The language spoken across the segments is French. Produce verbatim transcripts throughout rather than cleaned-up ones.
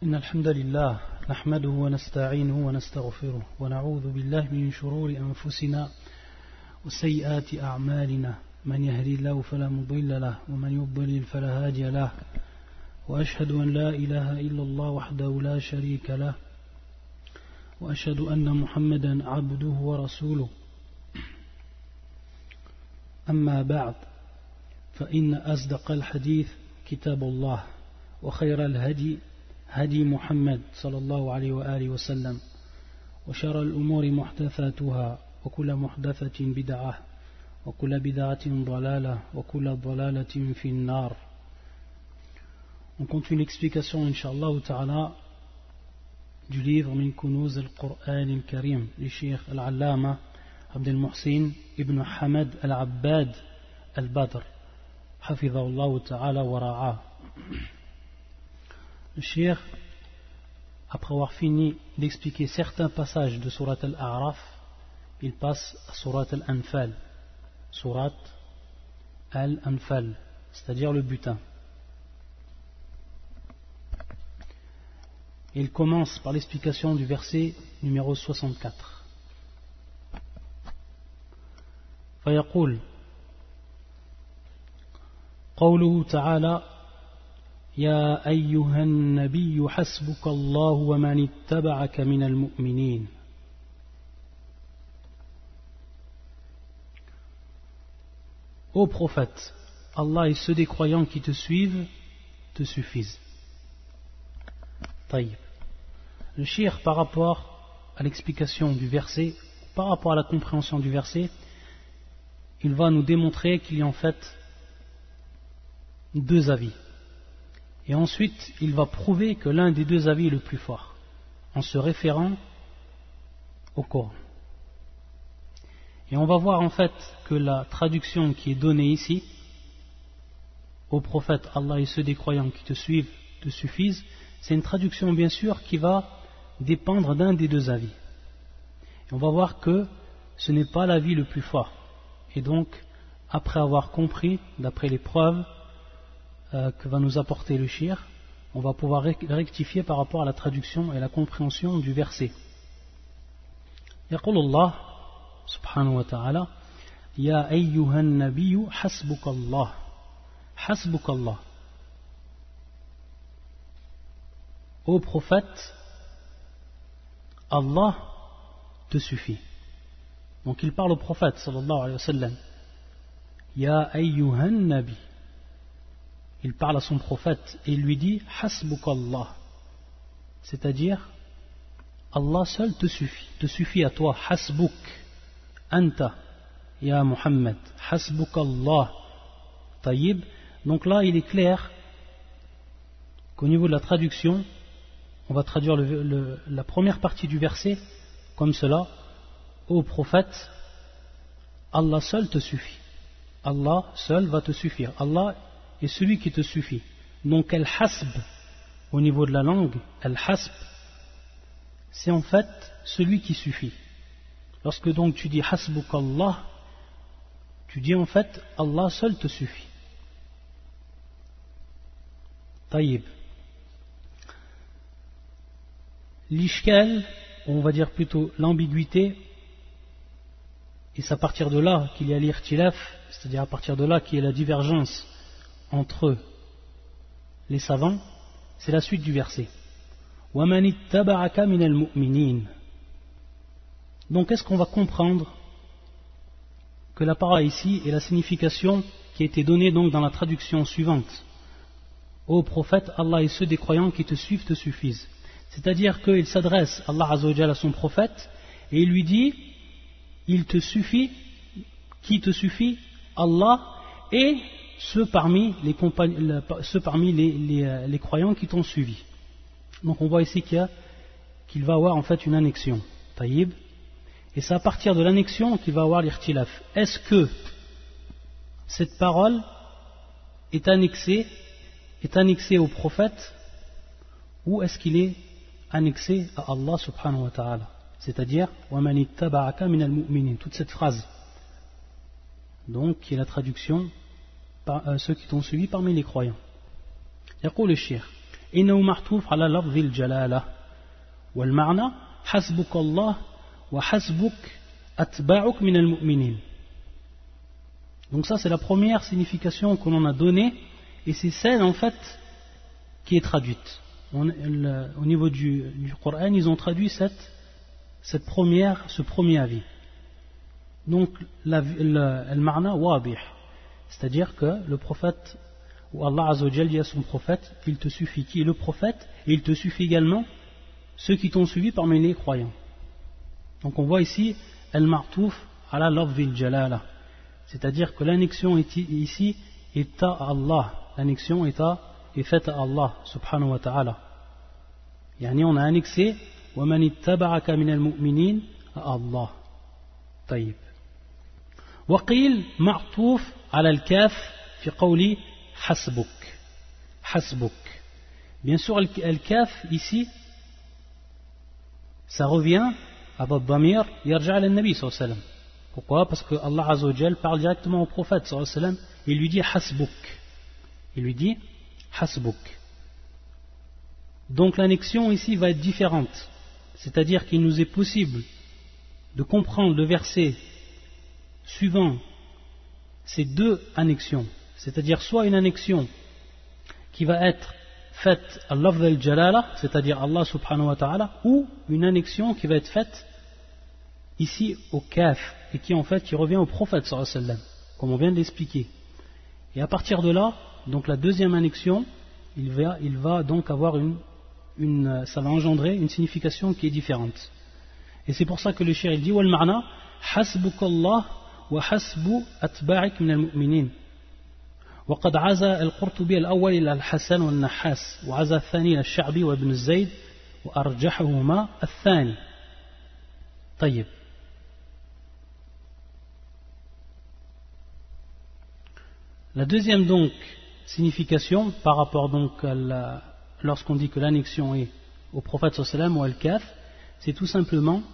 إن الحمد لله نحمده ونستعينه ونستغفره ونعوذ بالله من شرور أنفسنا وسيئات أعمالنا من يهدي الله فلا مضل له ومن يضلل فلا هادي له وأشهد أن لا إله إلا الله وحده لا شريك له وأشهد أن محمدا عبده ورسوله أما بعد فإن أصدق الحديث كتاب الله وخير الهدي هدي محمد صلى الله عليه وآله وسلم وشر الأمور محدثاتها وكل محدثة بدعة وكل بدعة ضلالة وكل ضلالة في النار. On continue l'explication, Inch'Allah Ta'ala, du livre Min Kunuz al-Qur'an al-Karim du Cheikh Al-Allama Abdel Muhsin ibn Hamad al-Abbad al-Badr Hafidhahullah Ta'ala wa Ra'a. Le Cheikh, après avoir fini d'expliquer certains passages de Surat Al-A'raf, il passe à Surat Al-Anfal, Surat Al-Anfal, c'est-à-dire le butin. Il commence par l'explication du verset numéro soixante-quatre. فيقول قوله تعالى يا أيها النبي حسبك الله ومن اتبعك من المؤمنين. Ô prophète, Allah et ceux des croyants qui te suivent te suffisent. Taïb. Le shir, par rapport à l'explication du verset, par rapport à la compréhension du verset, il va nous démontrer qu'il y a en fait deux avis. Et ensuite, il va prouver que l'un des deux avis est le plus fort, en se référant au Coran. Et on va voir en fait que la traduction qui est donnée ici, au prophète, Allah et ceux des croyants qui te suivent te suffisent, c'est une traduction bien sûr qui va dépendre d'un des deux avis. Et on va voir que ce n'est pas l'avis le plus fort. Et donc, après avoir compris, d'après les preuves euh, que va nous apporter le shir, on va pouvoir rectifier par rapport à la traduction et la compréhension du verset. يقول الله سبحانه وتعالى يا أيها النبي حسبك الله حسبك الله. Ô prophète, Allah te suffit. Donc il parle au prophète sallallahu alayhi wa sallam. Ya ayyuhan nabi. Il parle à son prophète et il lui dit hasbukallah. C'est-à-dire Allah seul te suffit, te suffit à toi. Hasbuk anta ya Muhammad. Hasbukallah. Taïb. Donc là il est clair qu'au niveau de la traduction, on va traduire le, le, la première partie du verset comme cela. Ô prophète, Allah seul te suffit. Allah seul va te suffire. Allah est celui qui te suffit. Donc al-hasb, au niveau de la langue, al-hasb, c'est en fait celui qui suffit. Lorsque donc tu dis hasbukallah, tu dis en fait Allah seul te suffit. Taïb. L'ishkal, on va dire plutôt l'ambiguïté, et c'est à partir de là qu'il y a l'irtilaf, c'est-à-dire à partir de là qu'il y a la divergence entre les savants, c'est la suite du verset. وَمَنِ اتَّبَعَكَ مِنَ الْمُؤْمِنِينَ. Donc est-ce qu'on va comprendre que la parole ici est la signification qui a été donnée donc dans la traduction suivante. Ô prophète, Allah et ceux des croyants qui te suivent te suffisent. C'est-à-dire qu'il s'adresse, Allah Azza wa Jalla, à son prophète, et il lui dit, il te suffit, qui te suffit, Allah, et ceux parmi les, ceux parmi les, les, les croyants qui t'ont suivi. Donc on voit ici qu'il, y a, qu'il va avoir en fait une annexion, taïb, et c'est à partir de l'annexion qu'il va avoir l'irtilaf. Est-ce que cette parole est annexée, est annexée au prophète, ou est-ce qu'il est annexé à Allah subhanahu wa ta'ala, c'est-à-dire وَمَنِ اتَّبَعَكَ مِنَ الْمُؤْمِنِينَ, toute cette phrase donc qui est la traduction par, euh, ceux qui t'ont suivi parmi les croyants. يقول الشيخ إنه معطوف على لفظ الجلالة والمعنى حسبك الله وحسبك أتباعك من المؤمنين. Donc ça c'est la première signification que l'on a donnée et c'est celle en fait qui est traduite. On, le, au niveau du, du Coran, ils ont traduit cette, cette première, ce premier avis. Donc le marna wadih, c'est-à-dire que le prophète ou Allah Azza wa Jal dit à son prophète, il te suffit qui est le prophète et il te suffit également ceux qui t'ont suivi parmi les croyants. Donc on voit ici al-ma'touf ala lafzil jalala, c'est-à-dire que l'annexion ici est à Allah, l'annexion est, à, est faite à Allah subhanahu wa ta'ala. Yani on a annexé wa man ittaba'aka min al-mu'minin à Allah. طيب. وقيل معطوف على الكاف في قولي حسبك حسبك. Bien sûr le kaf ici ça revient à Damir yarja' ala nabi sallallahu alayhi wa sallam. Pourquoi? Parce que Allah Azza wa Jal parle directement au prophète sallallahu alayhi wa sallam et il lui dit hasbuk. Il lui dit hasbuk. Donc l'annexion ici va être différente. C'est-à-dire qu'il nous est possible de comprendre le verset suivant ces deux annexions. C'est-à-dire soit une annexion qui va être faite à lafz al-jalala, c'est-à-dire Allah subhanahu wa ta'ala, ou une annexion qui va être faite ici au kaf, et qui en fait qui revient au prophète sallallahu alayhi wa sallam, comme on vient de l'expliquer. Et à partir de là, donc la deuxième annexion, il va, il va donc avoir une, une, ça va engendrer une signification qui est différente. Et c'est pour ça que le cheikh il dit wal ma'na hasbukallah wa hasbu atba'ik min al-mu'minin. وقد عزى القرطبي الأول إلى الحسن والنحاس وعزى الثاني إلى الشعبي وابن الزيد وأرجحهما الثاني. طيب. La deuxième donc signification par rapport donc à la, lorsqu'on dit que l'annexion est au prophète sallallahu alayhi wa sallam ou al-kaf, c'est tout simplement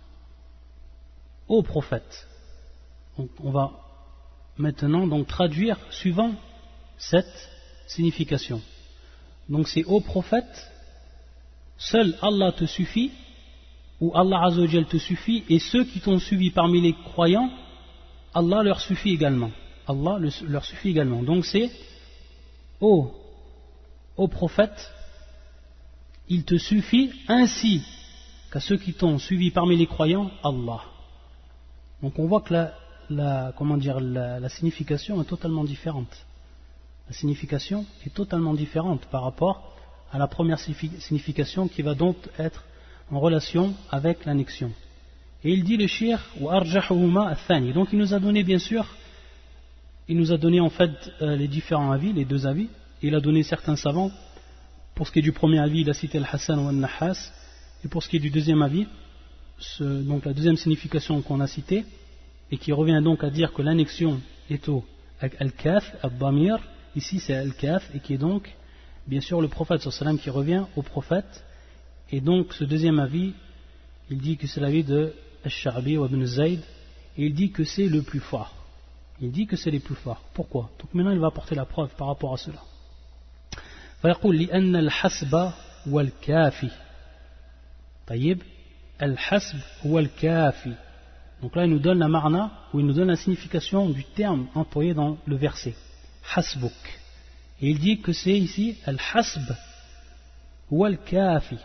au prophète. Donc on va maintenant donc traduire suivant cette signification. Donc c'est au prophète, seul Allah te suffit, ou Allah Azza wa Jal te suffit, et ceux qui t'ont suivi parmi les croyants, Allah leur suffit également. Allah leur suffit également. Donc c'est au, au prophète, il te suffit ainsi qu'à ceux qui t'ont suivi parmi les croyants, Allah. Donc on voit que la La, comment dire, la, la signification est totalement différente. La signification est totalement différente par rapport à la première signification qui va donc être en relation avec l'annexion. Et il dit le shir wa arjahuhuma athani. Donc il nous a donné bien sûr, il nous a donné en fait euh, les différents avis, les deux avis. Et il a donné certains savants. Pour ce qui est du premier avis, il a cité al-Hassan ou al-Nahas. Et pour ce qui est du deuxième avis, ce, donc la deuxième signification qu'on a citée, et qui revient donc à dire que l'annexion est au al-kaf, al-damir, ici c'est al-kaf, et qui est donc bien sûr le prophète sallallahu alayhi wa sallam qui revient au prophète. Et donc ce deuxième avis, il dit que c'est l'avis de al-Sha'bi ou ibn Zayd, et il dit que c'est le plus fort. Il dit que c'est le plus fort. Pourquoi? Donc maintenant il va apporter la preuve par rapport à cela. فيقول لأن الحسب هو الكافي. طيب الحسب هو الكافي. Donc là, il nous donne la marna, ou il nous donne la signification du terme employé dans le verset. Hasbuk. Et il dit que c'est ici al-hasb ou al-kafi.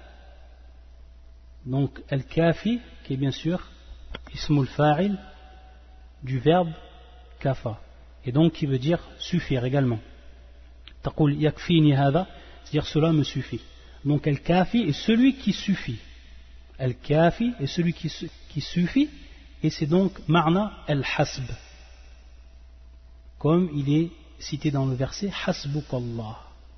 Donc al-kafi, qui est bien sûr ismul fa'il du verbe kafa. Et donc qui veut dire suffire également. Taqul yakfini hada, c'est-à-dire cela me suffit. Donc al-kafi est celui qui suffit. Al-kafi est celui qui, qui suffit. Et c'est donc Ma'na al-Hasb, comme il est cité dans le verset Hasbukallah.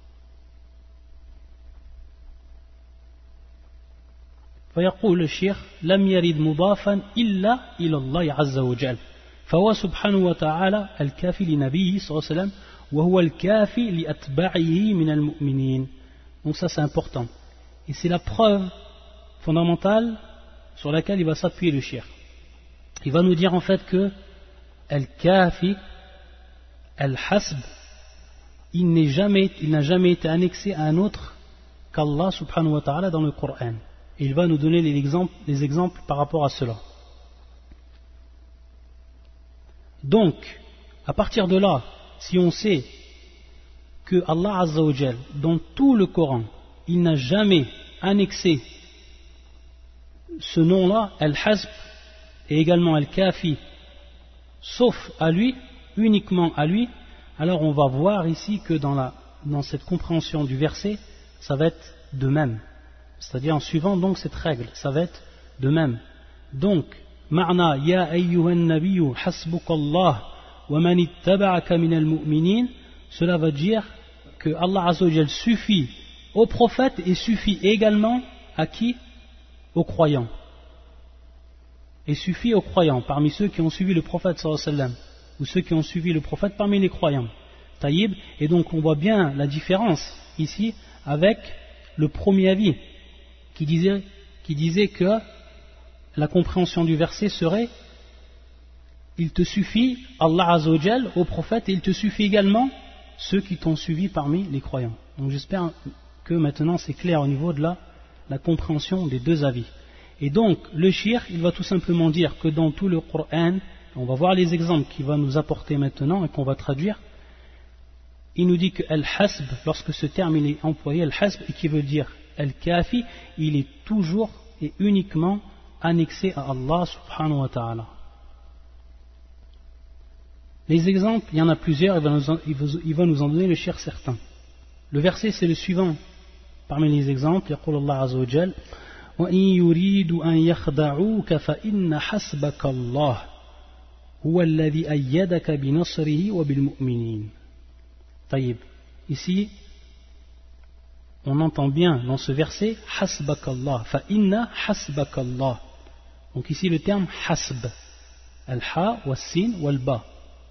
فيقول الشيخ لم يرد مضافا إلا إلى الله عز وجل فهو سبحانه وتعالى الكافي لنبيه صلى الله عليه وسلم وهو الكافي لأتباعه من المؤمنين. Donc ça c'est important. Et c'est la preuve fondamentale sur laquelle il va s'appuyer le cheikh. Il va nous dire en fait que Al-Kafi, Al-Hasb, il n'est jamais, il n'a jamais été annexé à un autre qu'Allah subhanahu wa ta'ala dans le Coran. Et il va nous donner les exemples, les exemples par rapport à cela. Donc, à partir de là, si on sait que Allah Azza wa Jal, dans tout le Coran, il n'a jamais annexé ce nom-là, Al-Hasb et également Al-Kafi, sauf à lui, uniquement à lui, alors on va voir ici que dans, la, dans cette compréhension du verset, ça va être de même. C'est-à-dire en suivant donc cette règle, ça va être de même. Donc, ma'na ya ayyuhan nabiyyu hasbukallah wa man ittaba'aka minal mu'minin, cela va dire que Allah Azza wa Jal suffit au prophète et suffit également à qui? Aux croyants. Et suffit aux croyants, parmi ceux qui ont suivi le prophète sallallahu alayhi wa sallam, ou ceux qui ont suivi le prophète parmi les croyants. Taïb, et donc on voit bien la différence ici avec le premier avis qui disait, qui disait que la compréhension du verset serait il te suffit Allah Azza wa Jal au prophète et il te suffit également ceux qui t'ont suivi parmi les croyants. Donc j'espère que maintenant c'est clair au niveau de la, la compréhension des deux avis. Et donc le shir, il va tout simplement dire que dans tout le Coran, on va voir les exemples qu'il va nous apporter maintenant et qu'on va traduire. Il nous dit que Al-Hasb, lorsque ce terme il est employé, Al-Hasb, et qui veut dire Al-Kafi, il est toujours et uniquement annexé à Allah subhanahu wa ta'ala. Les exemples, il y en a plusieurs, il va nous en, il va nous en donner le shir certain. Le verset c'est le suivant. Parmi les exemples, يقول الله عز وجل وإن يريدوا أن يخدعوك فإن حسبك الله هو الذي أيدك بنصره وبالمؤمنين. طيب. Ici, on entend bien dans ce verset hasbakallah, fa inna hasbakallah. Donc ici le terme hasb, al-ha, wal-sin, wal-ba.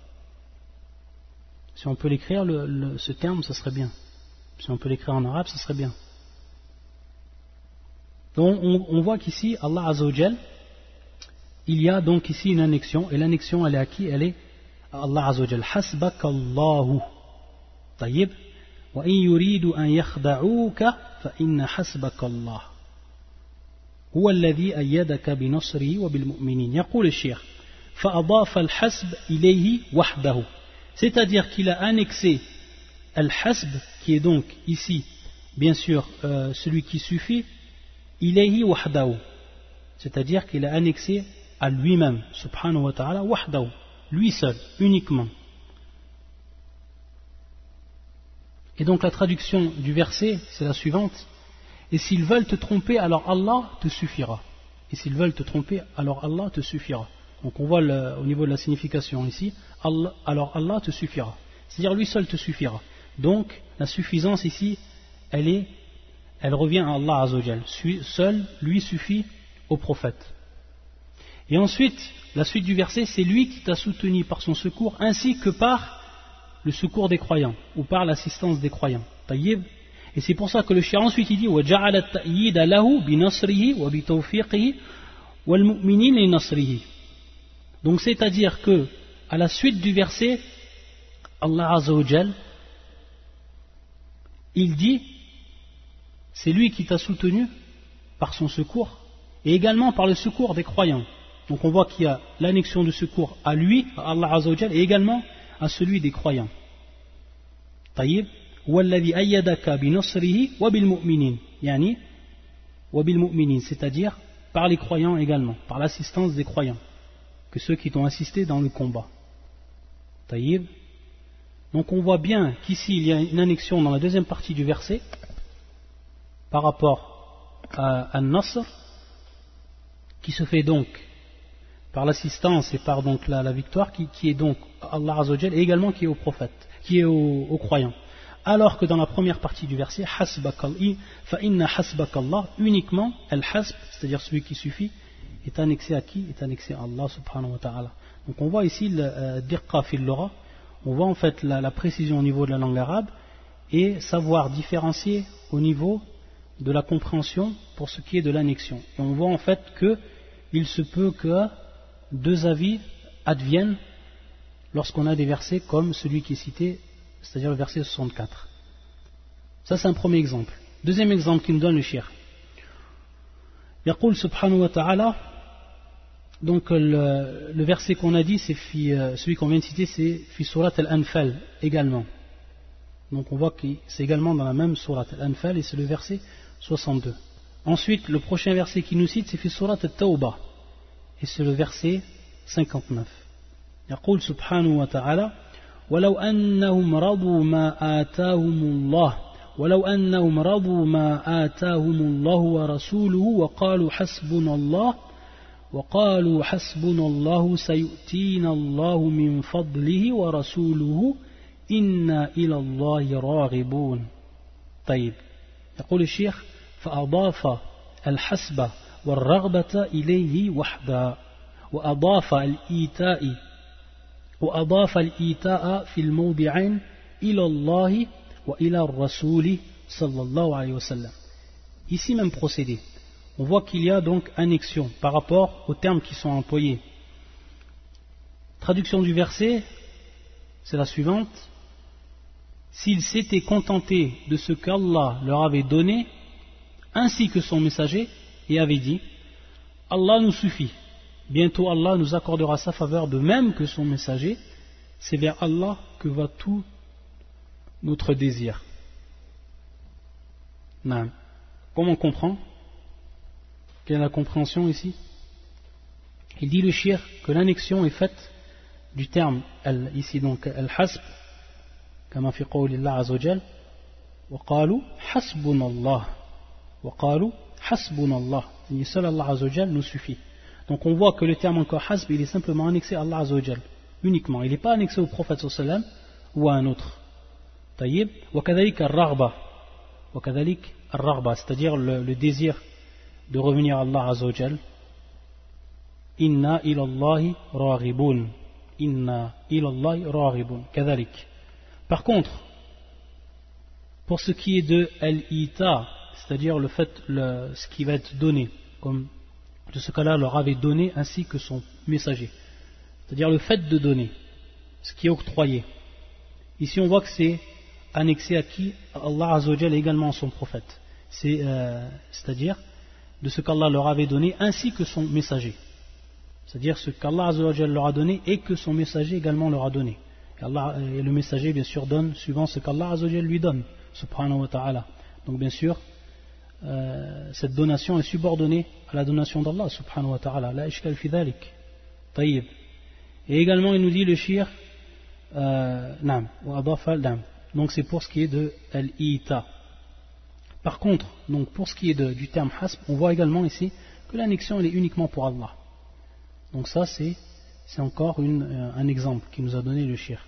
Si on peut l'écrire, le, le, ce terme, ce serait bien. Si on peut l'écrire en arabe, ce serait bien. Donc on, on voit qu'ici, Allah Azza wa Jal, il y a donc ici une annexion, et l'annexion elle est à qui? Elle est à Allah Azza wa Jal. Hasbakallahu. Taïb. وإن يريدوا أن يخدعوك فإن حسبك الله هو الذي أيدك بنصره وبالمؤمنين. يقول الشيخ فأضاف الحسب إليه وحده, c'est-à-dire qu'il a annexé al-hasb, qui est donc ici bien sûr euh, celui qui suffit, ilayhi wahdahu, c'est-à-dire qu'il a annexé à lui-même subhanahu wa ta'ala wahdahu, lui seul, uniquement. Et donc la traduction du verset, c'est la suivante. Et s'ils veulent te tromper, alors Allah te suffira. Et s'ils veulent te tromper, alors Allah te suffira. Donc on voit le, au niveau de la signification ici, Allah, alors Allah te suffira. C'est-à-dire lui seul te suffira. Donc la suffisance ici, elle est, elle revient à Allah Azza wa Jal. Seul lui suffit au prophète. Et ensuite, la suite du verset, c'est lui qui t'a soutenu par son secours, ainsi que par le secours des croyants, ou par l'assistance des croyants. Taïb. Et c'est pour ça que le shir ensuite il dit وَجَعَلَ التَّأْيِيدَ لَهُ بِنَصْرِهِ وَبِتَوْفِيقِهِ وَالْمُؤْمِنِينَ لِنَصْرِهِ. Donc c'est-à-dire que à la suite du verset, Allah Azza wa Jal, il dit c'est lui qui t'a soutenu par son secours et également par le secours des croyants. Donc on voit qu'il y a l'annexion du secours à lui, à Allah Azza wa Jal, et également à celui des croyants. Taïb. وَالَّذِي أَيَّدَكَ بِنَصْرِهِ وَبِالْمُؤْمِنِينَ, yani وَبِالْمُؤْمِنِينَ, c'est-à-dire par les croyants également, par l'assistance des croyants, que ceux qui t'ont assisté dans le combat. Taïb. Donc on voit bien qu'ici il y a une annexion dans la deuxième partie du verset par rapport à An-Nasr, qui se fait donc par l'assistance et par donc la, la victoire qui, qui est donc Allah Azza wa Jal, et également qui est au prophète, qui est aux au croyants. Alors que dans la première partie du verset, hasbakallah, fa inna hasbakallah, uniquement al-hasb, c'est-à-dire celui qui suffit, est annexé à qui? Est annexé à Allah subhanahu wa ta'ala. Donc on voit ici le dirqa fil lugha, on voit en fait la, la précision au niveau de la langue arabe et savoir différencier au niveau de la compréhension pour ce qui est de l'annexion. Et on voit en fait que il se peut que deux avis adviennent lorsqu'on a des versets comme celui qui est cité, c'est-à-dire le verset soixante-quatre. Ça c'est un premier exemple. Deuxième exemple qui nous donne le cheikh. Yaqul subhanahu wa ta'ala, donc le, le verset qu'on a dit, c'est fi, euh, celui qu'on vient de citer, c'est fi surat al-Anfal également. Donc on voit que c'est également dans la même surat al-Anfal et c'est le verset soixante-deux. Ensuite, le prochain verset qui nous cite, c'est fi surat al-Tawbah et c'est le verset cinquante-neuf. Yaqul subhanahu wa ta'ala, ولو أنهم رضوا ما آتاهم الله ولو أنهم رضوا ما آتاهم الله ورسوله وقالوا حسبنا الله وقالوا حسبنا الله سيؤتينا الله من فضله ورسوله إنا إلى الله راغبون. طيب يقول الشيخ فأضاف الحسب والرغبة إليه وحده وأضاف الإيتاء وأضاف الإيتاء في الموضعين إلى الله وإلى الرسول صلى الله عليه وسلم. Ici même procédé, on voit qu'il y a donc annexion par rapport aux termes qui sont employés. Traduction du verset, c'est la suivante. S'ils s'étaient contentés de ce qu'Allah leur avait donné, ainsi que son messager, et avait dit, Allah nous suffit. Bientôt Allah nous accordera sa faveur de même que son messager. C'est vers Allah que va tout notre désir. Non. Comment on comprend? Quelle est la compréhension ici? Il dit le shir que l'annexion est faite du terme al, ici donc al-hasb, kama fi qawlillah azawajal, wa qalu hasbunallah, wa qalu hasbunallah. Seul Allah azawajal nous suffit. Donc on voit que le terme encore hasb, il est simplement annexé à Allah azawajal, uniquement. Il n'est pas annexé au prophète sallallahu alayhi wa sallam ou à un autre. Tayyib, wa kadhalik ar-raghba, wa kadhalik ar-raghba, c'est-à-dire le, le désir de revenir à Allah azawajal. Inna ilallahi raghibun. Inna ilallahi raghibun. Kadhalik. Par contre, pour ce qui est de al-ita, c'est-à-dire le fait, le, ce qui va être donné, comme de ce qu'Allah leur avait donné ainsi que son messager. C'est-à-dire le fait de donner, ce qui est octroyé. Ici on voit que c'est annexé à qui? Allah Azzawajal et également à son prophète. C'est, euh, c'est-à-dire de ce qu'Allah leur avait donné ainsi que son messager. C'est-à-dire ce qu'Allah Azzawajal leur a donné et que son messager également leur a donné. Et, Allah, et le messager bien sûr donne suivant ce qu'Allah Azzawajal lui donne, subhanahu wa ta'ala. Donc bien sûr, Euh, cette donation est subordonnée à la donation d'Allah subhanahu wa ta'ala, la ishkal fi dhalik. Tayyib. Et également il nous dit le shir euh, nam wa adafa al-dam. Donc c'est pour ce qui est de al-ita. Par contre, donc pour ce qui est de, du terme hasb, on voit également ici que l'annexion elle est uniquement pour Allah. Donc ça c'est c'est encore une, euh, un exemple qui nous a donné le shir.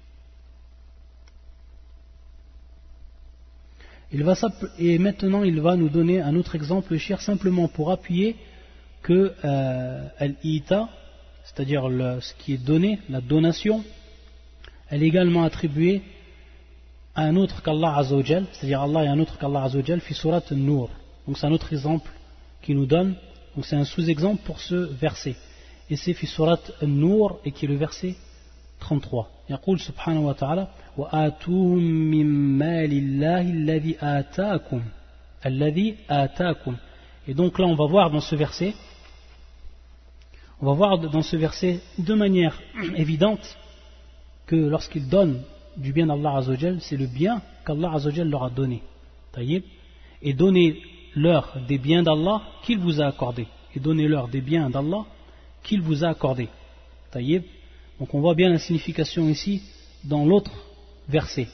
Il va, et maintenant il va nous donner un autre exemple, le shir, simplement pour appuyer que euh, al-ita, c'est-à-dire le, ce qui est donné, la donation, elle est également attribuée à un autre qu'Allah Azzawajal, c'est-à-dire Allah et un autre qu'Allah Azzawajal, fi surat an-Nur. Donc c'est un autre exemple qui nous donne, donc c'est un sous-exemple pour ce verset. Et c'est fi surat an-Nur et qui est le verset trente-trois. يقول سبحانه وتعالى وآتوهم من مال الله الذي آتاكم الذي آتاكم. Et donc là on va voir dans ce verset on va voir dans ce verset de manière évidente que lorsqu'ils donnent du bien d'Allah Azzawajal, c'est le bien qu'Allah Azzawajal leur a donné. Taïb. Et donnez-leur des biens d'Allah qu'il vous a accordés. Et donnez-leur des biens d'Allah qu'il vous a accordés. Taïb. Donc on voit bien la signification ici dans l'autre verset.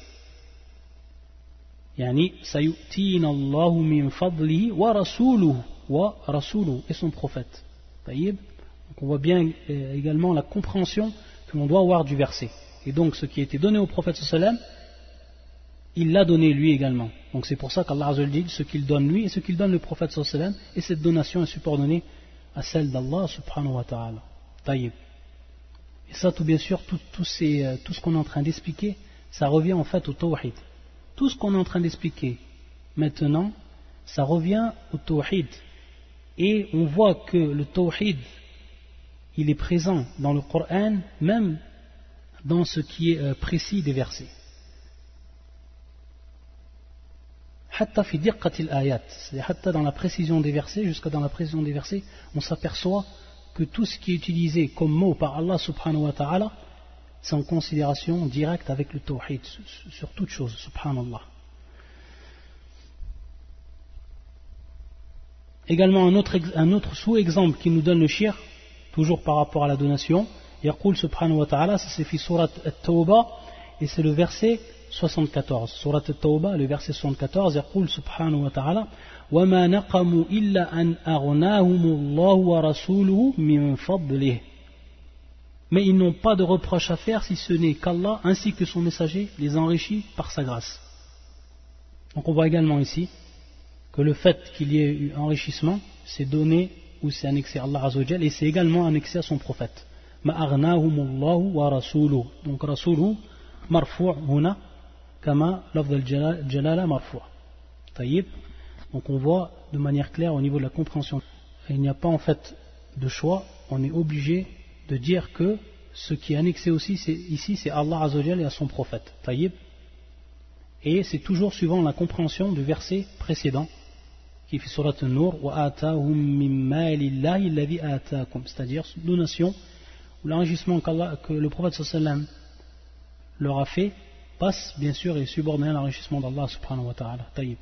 Yani sayu'tina Allahu min fadlihi wa rasuluhu wa rasuluhu et son prophète. Taïb. Donc on voit bien également la compréhension que l'on doit avoir du verset. Et donc ce qui a été donné au prophète sallam, il l'a donné lui également. Donc c'est pour ça qu'Allah Azza wa Jalla dit ce qu'il donne lui et ce qu'il donne le prophète sallam, et cette donation est subordonnée à celle d'Allah subhanahu wa ta'ala. Taïb. Et ça, tout bien sûr, tout, tout, ces, tout ce qu'on est en train d'expliquer, ça revient en fait au tawhid. Tout ce qu'on est en train d'expliquer maintenant, ça revient au tawhid. Et on voit que le tawhid, il est présent dans le Coran, même dans ce qui est précis des versets. hatta fi diqqatil ayat, c'est-à-dire hatta dans la précision des versets, jusqu'à dans la précision des versets, on s'aperçoit que tout ce qui est utilisé comme mot par Allah subhanahu wa ta'ala, c'est en considération directe avec le tawhid, sur toute chose, subhanallah. Également un autre, un autre sous-exemple qui nous donne le shirk, toujours par rapport à la donation, yaqul subhanahu wa ta'ala, ça c'est fi surat at-tawbah, et c'est le verset soixante-quatorze. Surat at-tawbah, le verset soixante-quatorze, yaqul subhanahu wa ta'ala, وَمَا نَقَمُوا إِلَّا أَنْ أَغْنَاهُمُ اللَّهُ وَرَسُولُهُ مِنْ فَضْلِهِ. Mais ils n'ont pas de reproche à faire si ce n'est qu'Allah ainsi que son messager les enrichit par sa grâce. Donc on voit également ici que le fait qu'il y ait eu enrichissement, c'est donné ou c'est annexé à Allah Azza wa Jal, et c'est également annexé à son prophète. Ma aghnahumullahu wa rasuluhu. Donc rasuluhu marfu' huna kama lafz al-jalala marfu'. Tayyib. Donc on voit de manière claire au niveau de la compréhension. Il n'y a pas en fait de choix, on est obligé de dire que ce qui est annexé aussi c'est, ici c'est Allah Azza wa Jal et à son prophète. Tayyib. Et c'est toujours suivant la compréhension du verset précédent qui fait surat an-Nur wa atahum min malillahi alladhi ataakum, c'est-à-dire donation ou l'enrichissement que le prophète sallallahu alayhi wa sallam leur a fait passe bien sûr et subordonné à l'enrichissement d'Allah subhanahu wa ta'ala. Tayyib.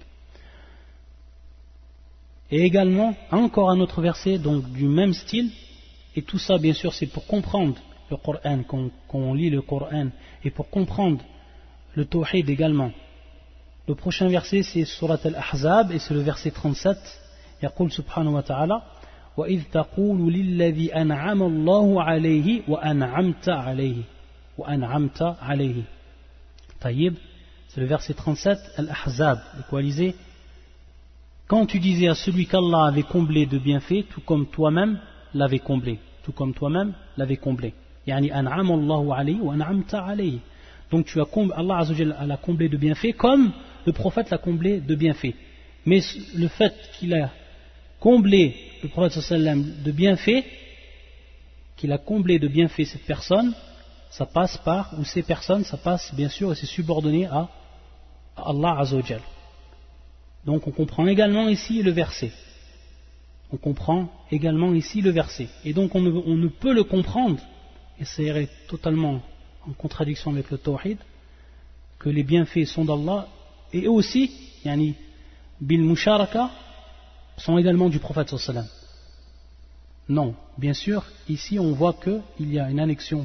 Et également encore un autre verset donc du même style, et tout ça bien sûr c'est pour comprendre le Coran, quand, quand on lit le Coran, et pour comprendre le tawhid également. Le prochain verset c'est surat al-Ahzab et c'est le verset trente-sept. Yaqul subhanahu wa ta'ala wa idh taqulu lilladhi an'ama Allahu alayhi wa an'amta alayhi wa an'amta alayhi. Tayyib, c'est le verset trente-sept, al-Ahzab, le coalisé. Quand tu disais à celui qu'Allah avait comblé de bienfaits, tout comme toi-même l'avais comblé, tout comme toi-même l'avait comblé. Yani an'ama Allahu alayhi wa an'amta alayhi. Donc tu as comblé, Allah Azza wa Jalla l'a comblé de bienfaits comme le prophète l'a comblé de bienfaits. Mais le fait qu'il a comblé le prophète sallallahu alayhi wa sallam de bienfaits, qu'il a comblé de bienfaits cette personne, ça passe par, ou ces personnes, ça passe bien sûr et c'est subordonné à, à Allah Azza wa Jalla. Donc on comprend également ici le verset. On comprend également ici le verset. Et donc on ne, on ne peut le comprendre, et ça irait totalement en contradiction avec le tawhid, que les bienfaits sont d'Allah, et eux aussi, yani, bil musharaka, sont également du prophète sallallahu alayhi wa sallam. Non, bien sûr, ici on voit qu'il y a une annexion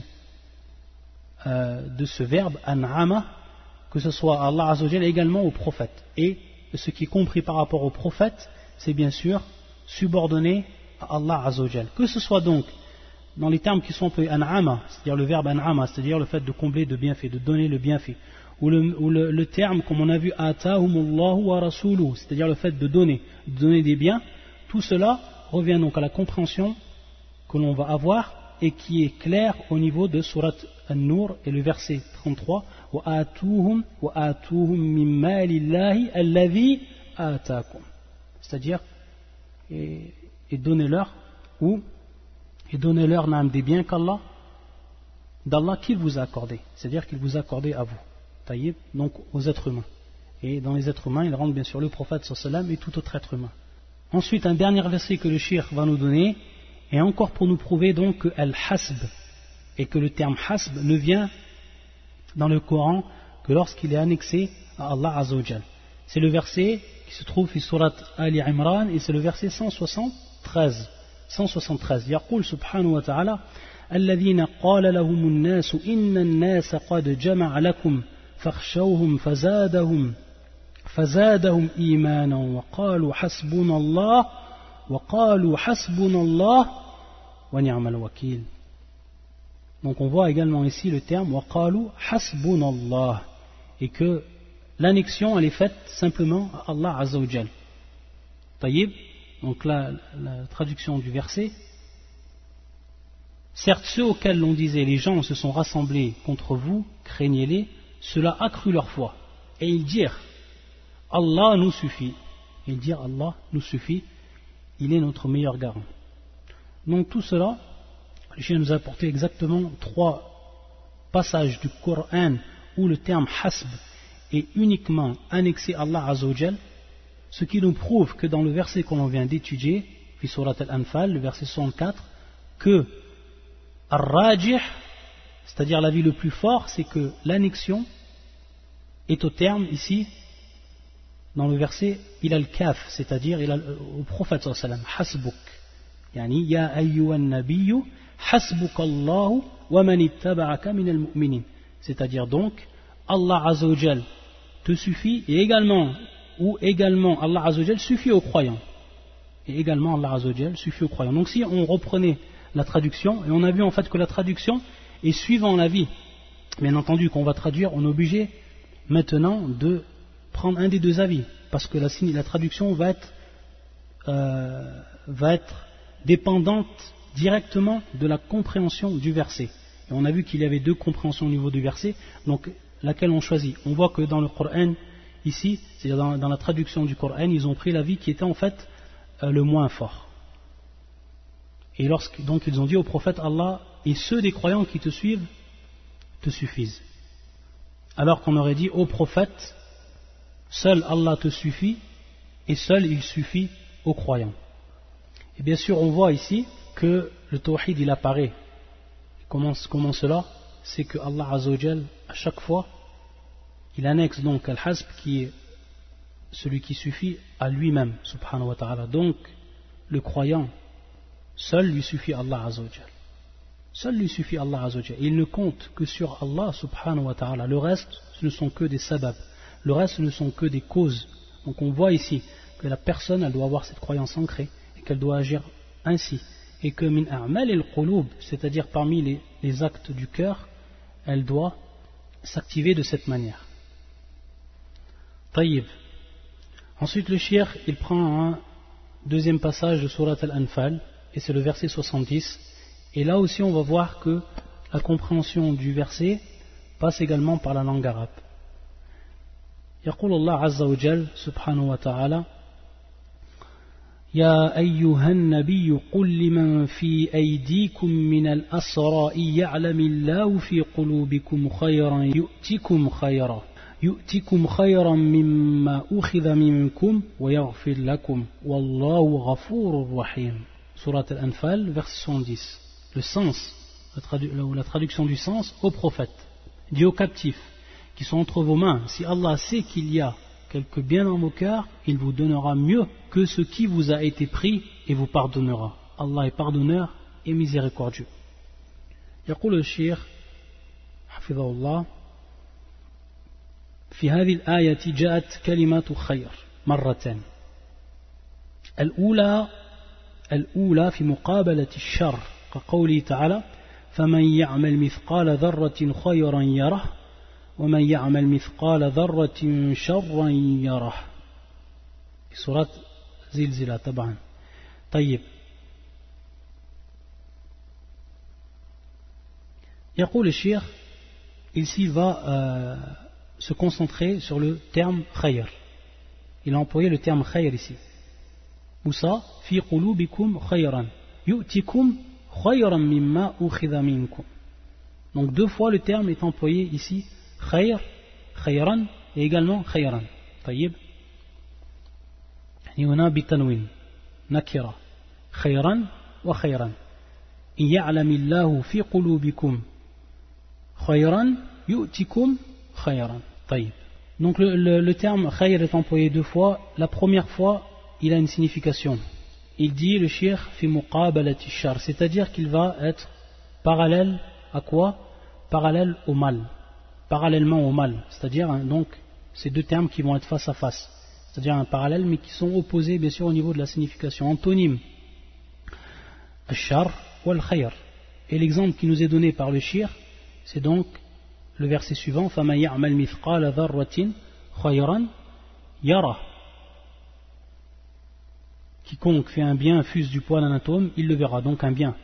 euh, de ce verbe, an'ama, que ce soit Allah Azza wa Jalla également au prophète. Et ce qui est compris par rapport au prophète, c'est bien sûr subordonné à Allah Azza wa Jalla. Que ce soit donc dans les termes qui sont appelés an'ama, c'est-à-dire le verbe an'ama, c'est-à-dire le fait de combler de bienfaits, de donner le bienfait, ou le, ou le, le terme, comme on a vu, atahumullahu wa rasuluhu, c'est-à-dire le fait de donner, de donner des biens, tout cela revient donc à la compréhension que l'on va avoir et qui est claire au niveau de surat An-Nur et le verset trente-trois, wa atuhum wa atuhum min malillahi alladhi ataakum, c'est-à-dire et, et donnez-leur ou et donnez-leur n'âme des biens qu'Allah, d'Allah qu'il vous a accordé, c'est-à-dire qu'il vous a accordé à vous, taïb, donc aux êtres humains. Et dans les êtres humains, il rentre bien sûr le prophète sallallahu alayhi wa sallam et tout autre être humain. Ensuite, un dernier verset que le shir va nous donner, et encore pour nous prouver donc que al-hasb, et que le terme hasb ne vient dans le Coran que lorsqu'il est annexé à Allah Azza wa Jal. C'est le verset qui se trouve dans surat Ali Imran, et c'est le verset cent soixante-treize. cent soixante-treize. Yaqul subhanahu wa ta'ala الذين قال لهم الناس إن الناس قد جمع لكم فاخشوهم فزادهم فزادهم إيمانا وقالوا حسبنا الله وقالوا حسبنا الله ونعم الوكيل. Donc on voit également ici le terme وقالوا حسبنا الله, et que l'annexion elle est faite simplement à Allah Azza wa Jal. Taïb, donc là la traduction du verset: certes, ceux auxquels l'on disait les gens se sont rassemblés contre vous, craignez-les, cela accrut leur foi. Et ils dirent Allah nous suffit. Et ils dirent Allah nous suffit, il est notre meilleur garant. Donc tout cela, le chien nous a apporté exactement trois passages du Coran où le terme hasb est uniquement annexé à Allah Azza wa Jal, Ce qui nous prouve que dans le verset qu'on vient d'étudier, fi surat al-Anfal, le verset soixante-quatre, que ar-rajih, c'est-à-dire l'avis le plus fort, c'est que l'annexion est au terme ici, dans le verset, il a le kaf, c'est-à-dire il a au prophète sallallahu alayhi wa sallam, hasbuk, yani ya ayyuhan nabiyyu, hasbuk Allahu wa man ittaba'aka min al-mu'minin, c'est-à-dire donc, Allah Azza wa Jal te suffit, et également, ou également Allah Azza wa Jal suffit aux croyants, et également Allah Azza wa Jal suffit aux croyants. Donc si on reprenait la traduction, et on a vu en fait que la traduction est suivant l'avis, bien entendu qu'on va traduire, on est obligé maintenant de prendre un des deux avis, parce que la, la traduction va être, euh, va être dépendante directement de la compréhension du verset. Et on a vu qu'il y avait deux compréhensions au niveau du verset, donc laquelle on choisit. On voit que dans le Coran, ici, c'est-à-dire dans, dans la traduction du Coran, ils ont pris l'avis qui était en fait euh, le moins fort. Et lorsque, donc ils ont dit au prophète, Allah et ceux des croyants qui te suivent te suffisent. Alors qu'on aurait dit au prophète, seul Allah te suffit et seul il suffit aux croyants. Et bien sûr on voit ici que le tawhid il apparaît. Comment, comment cela? C'est que Allah Azza wa Jal, à chaque fois, il annexe donc al-hasb qui est celui qui suffit à lui-même, subhanahu wa ta'ala. Donc le croyant, seul lui suffit Allah Azza wa Jal. Seul lui suffit Allah Azza wa Jal. Et il ne compte que sur Allah subhanahu wa ta'ala. Le reste, ce ne sont que des sabab. Le reste, ce ne sont que des causes. Donc on voit ici que la personne, elle doit avoir cette croyance ancrée et qu'elle doit agir ainsi. Et que min a'mal al-qulub, c'est-à-dire parmi les, les actes du cœur, elle doit s'activer de cette manière. Taïb. Ensuite le shir, il prend un deuxième passage de Surat al-Anfal, et c'est le verset soixante-dix. Et là aussi on va voir que la compréhension du verset passe également par la langue arabe. يقول الله عز وجل سبحانه وتعالى يا أيها النبي قل لمن في أيديكم من الأسرى يعلم الله في قلوبكم خيرا يؤتكم خيرا يؤتكم خيرا مما أخذ منكم ويغفر لكم والله غفور رحيم. Surat al-Anfal, verset soixante-dix. Le sens, la, tradu- la traduction du sens au prophète, dit aux captifs qui sont entre vos mains, si Allah sait qu'il y a quelque bien dans vos cœurs, il vous donnera mieux que ce qui vous a été pris et vous pardonnera. Allah est pardonneur et miséricordieux. يقول الشيخ حفظه الله في هذه الآية جاءت كلمة خير مرتين. الأولى الأولى في مقابلة الشر كقوله تعالى فمن يعمل مثقال ذرة خيرا يره ومن يعمل مثقال ذرة شرا يره. سورة زلزلة طبعا. طيب يقول الشيخ ici va euh, se concentrer sur le terme khayr. Il a employé le terme khayr ici. Moussa fi qulubikum khayran yu'tikum khayran mimma ukhidha minkum. Donc deux fois le terme est employé ici, khayr, khayran et également khayran. طيب. هنا بالتنوين نكرة خيرا وخيرا إن يعلم الله في قلوبكم خيرا يؤتكم خيرا. طيب. Donc le, le, le terme khayr est employé deux fois. La première fois il a une signification. Il dit le shir fi muqabalati shar, c'est-à-dire qu'il va être parallèle à quoi? Parallèle au mal, parallèlement au mal, c'est-à-dire hein, donc ces deux termes qui vont être face à face, c'est-à-dire un parallèle mais qui sont opposés bien sûr au niveau de la signification. Antonyme al-shar ou al-khayr. Et l'exemple qui nous est donné par le shir, c'est donc le verset suivant فَمَنْ يَعْمَلْ مِثْقَالَ ذَرَّةٍ خَيْرًا يَرَهُ. Quiconque fait un bien fuse du poids d'un atome, il le verra, donc un bien.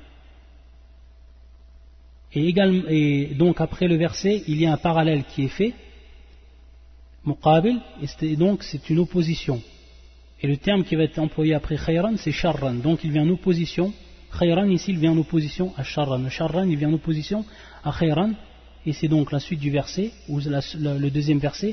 Et, également, et donc après le verset, il y a un parallèle qui est fait, muqabil, et donc c'est une opposition. Et le terme qui va être employé après khayran, c'est sharran, donc il vient en opposition. Khayran ici, il vient en opposition à sharran. Le sharran, il vient en opposition à khayran, et c'est donc la suite du verset, ou la, la, le deuxième verset,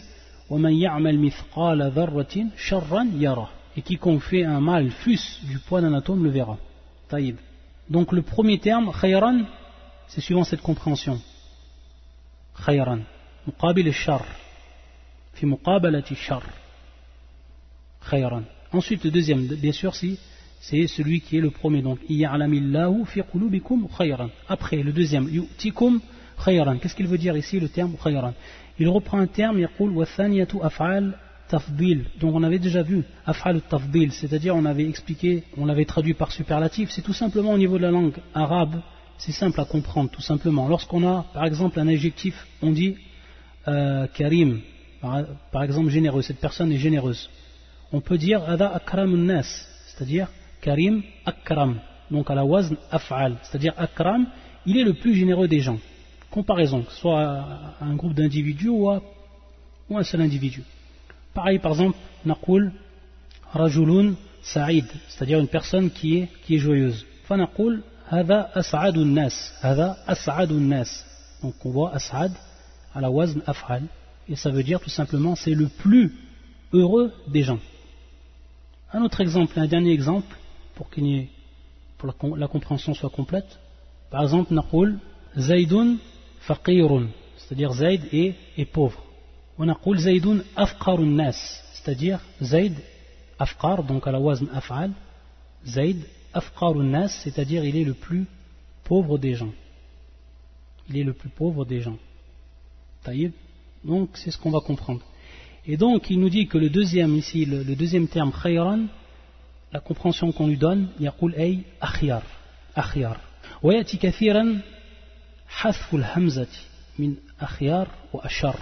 وَمَنْ يَعْمَلْ مِثْقَالَ ذَرَّةٍ شَرًّا يَرَهُ. Et quiconque fait un mal fût du poids d'un atome le verra. Taïb. Donc le premier terme, khayran, c'est suivant cette compréhension. Khayran. Muqabil al-shar. Fi muqabalati shar. Khayran. Ensuite le deuxième, bien sûr, si c'est celui qui est le premier. Donc, ya'lamillahu fi qulubikum khayran. Après, le deuxième, yu'tikum khayran. Qu'est-ce qu'il veut dire ici, le terme khayran? Il reprend un terme, yaqul wa thaniyatu af'al tafdil. Donc, on avait déjà vu af'al tafdil, c'est-à-dire on avait expliqué, on l'avait traduit par superlatif. C'est tout simplement au niveau de la langue arabe, c'est simple à comprendre, tout simplement. Lorsqu'on a, par exemple, un adjectif, on dit euh, karim, par, par exemple généreux, cette personne est généreuse. On peut dire ada akramun nas, c'est-à-dire karim akram, donc à la wazn af'al, c'est-à-dire akram, il est le plus généreux des gens. Comparaison, que ce soit à un groupe d'individus ou à ou un seul individu. Pareil, par exemple, naqul rajulun sa'id, c'est-à-dire une personne qui est qui est joyeuse. Fa naqul hada as'adun nas, hada as'adun nas. Donc on voit as'ad à la wazn af'al, et ça veut dire tout simplement c'est le plus heureux des gens. Un autre exemple, un dernier exemple, pour, qu'il y ait, pour la, la compréhension soit complète. Par exemple, naqul zaydun faqirun, c'est-à-dire Zayd est, est pauvre. On naqul zaydun afqarun nas, c'est-à-dire Zayd afqar, donc à la wazn af'al, Zayd afqarun nas, c'est-à-dire il est le plus pauvre des gens. Il est le plus pauvre des gens. Taïb. Donc c'est ce qu'on va comprendre. Et donc il nous dit que le deuxième ici, le, le deuxième terme khayran, la compréhension qu'on lui donne, yaqul ay akhyar, akhyar. Wa yati kathiran hasf al-hamzati min akhyar wa ashar.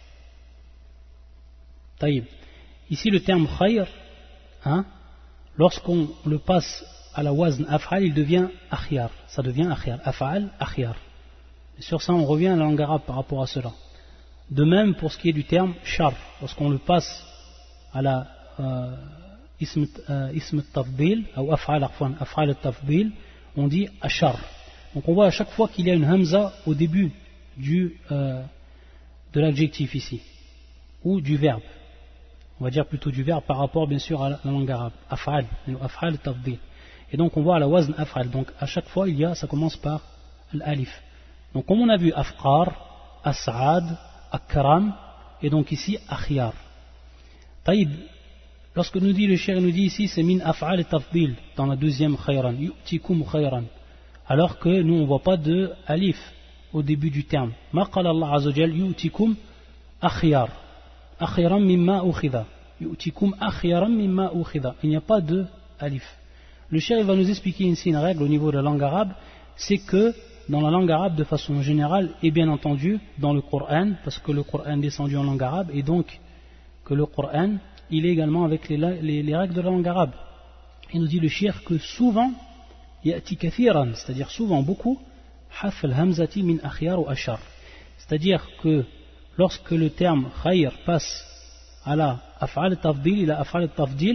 Taïb. Ici le terme khayr, hein, lorsqu'on le passe à la wazn af'al, il devient akhyar, ça devient akhyar, af'al, akhyar. Et sur ça on revient à la langue arabe par rapport à cela. De même pour ce qui est du terme shar, lorsqu'on le passe à la euh, ism al-tafdil, ou af'al al-tafdil, on dit ashar. Donc on voit à chaque fois qu'il y a une hamza au début du, euh, de l'adjectif ici, ou du verbe. On va dire plutôt du verbe par rapport bien sûr à la langue arabe, af'al, af'al al-tafdil. Et donc on voit à la wazn af'al, donc à chaque fois il y a, ça commence par l'alif. Donc comme on a vu afqar, as'ad, akram, et donc ici akhyar. Taïb, lorsque nous dit le cheikh, nous dit ici c'est min af'al tafdil dans la deuxième khayran, yu'tikum khayran, alors que nous on ne voit pas de alif au début du terme. Ma qala Allah azza jal yu'tikum akhyar, akhyaran mimma ukhidha, yu'tikum akhyaran mimma ukhidha. Il n'y a pas de alif. Le cheikh va nous expliquer ici une règle au niveau de la langue arabe, c'est que dans la langue arabe de façon générale, et bien entendu dans le Coran, parce que le Coran est descendu en langue arabe, et donc que le Coran, il est également avec les, les, les règles de la langue arabe. Il nous dit le cheikh que souvent, ya'ti kathiran, c'est-à-dire souvent beaucoup, haf al-hamzati min akhyar ou ashar. C'est-à-dire que lorsque le terme khayr passe à la af'al tafdil, il a af'al tafdil,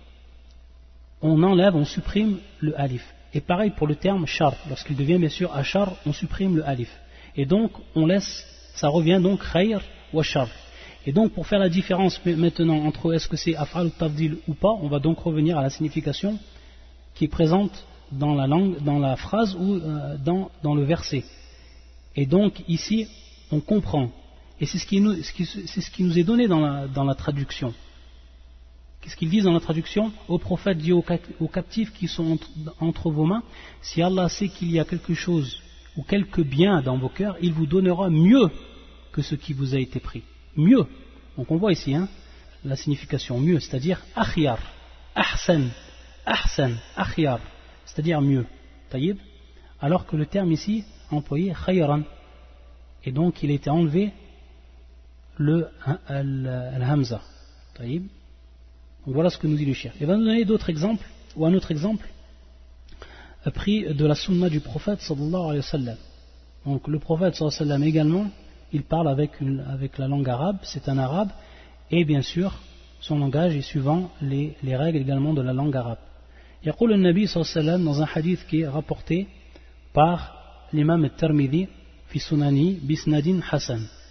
on enlève, on supprime le alif. Et pareil pour le terme shar, lorsqu'il devient bien sûr ashar, on supprime le alif. Et donc on laisse, ça revient donc khayr ou shar. Et donc pour faire la différence maintenant entre est-ce que c'est af'al ou tafdil ou pas, on va donc revenir à la signification qui est présente dans la langue, dans la phrase ou euh, dans, dans le verset. Et donc ici on comprend. Et c'est ce qui nous, c'est ce qui nous est donné dans la, dans la traduction. Qu'est-ce qu'ils disent dans la traduction? Au prophète dit aux captifs qui sont entre, entre vos mains, si Allah sait qu'il y a quelque chose ou quelque bien dans vos cœurs, il vous donnera mieux que ce qui vous a été pris. Mieux. Donc on voit ici hein, la signification mieux, c'est-à-dire akhyar, ahsan, ahsan, akhyar, c'est-à-dire mieux. Taïb. Alors que le terme ici employé khayran. Et donc il a été enlevé le al-hamza. Taïb. Donc voilà ce que nous dit le cheikh. Il va nous donner d'autres exemples, ou un autre exemple, pris de la sunna du prophète sallallahu alayhi wa sallam. Donc le prophète sallallahu alayhi wa sallam également, il parle avec, une, avec la langue arabe, c'est un arabe, et bien sûr, son langage est suivant les, les règles également de la langue arabe. Yaqul al-Nabi sallallahu alayhi wa sallam dans un hadith qui est rapporté par l'imam al-Tirmidhi fi sunani bisnadin hasan.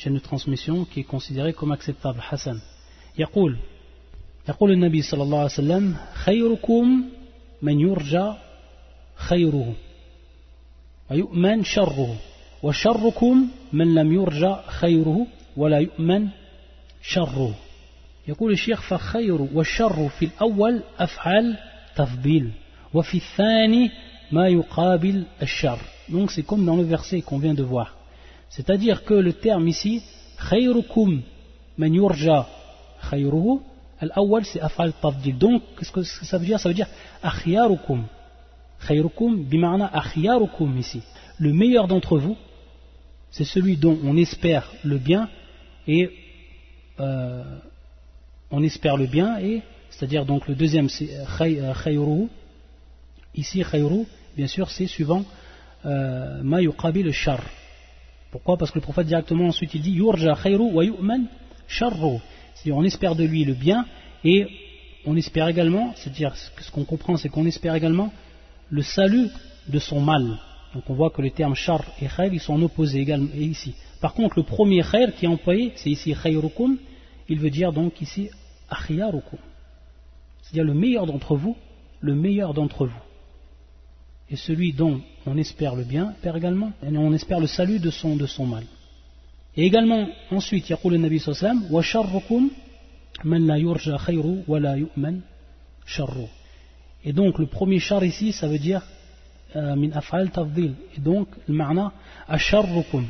chaîne de transmission qui est considérée comme acceptable, Hassan. يقول يقول النبي صلى الله عليه وسلم خيركم من يرجى خيره ويؤمن شره وشركم من لم يرجى خيره ولا يؤمن شره. يقول الشيخ فخير والشر في الأول أفعال تفضيل وفي الثاني ما يقابل الشر. Donc c'est comme dans le verset qu'on vient de voir. C'est-à-dire que le terme ici خيركم من يرجى خيره الأول c'est أفعال تفضيل. Donc qu'est-ce que ça veut dire? Ça veut dire أخياركم خيركم بمعنى أخياركم ici. Le meilleur d'entre vous, c'est celui dont on espère le bien et euh, on espère le bien et c'est-à-dire donc le deuxième c'est khayruhu. Ici khayru, bien sûr c'est suivant ma yuqabil le shar. Pourquoi? Parce que le prophète directement ensuite il dit yurja khayru wa yu'man sharru. C'est-à-dire on espère de lui le bien et on espère également, c'est-à-dire ce qu'on comprend c'est qu'on espère également le salut de son mal. Donc on voit que les termes shar et khayr ils sont en opposé également ici. Par contre le premier khayr qui est employé c'est ici khayrukum, il veut dire donc ici akhiyarukum, c'est-à-dire le meilleur d'entre vous, le meilleur d'entre vous. Et celui dont on espère le bien, espère également, et on espère le salut de son, de son mal. Et également ensuite yaqul an-nabi sallallahu alayhi wa sallam wa sharrukum man la yurja khayru wa la yu'man sharru. Et donc le premier shar ici ça veut dire min af'al tafdil. Et donc le ma'na asharrukum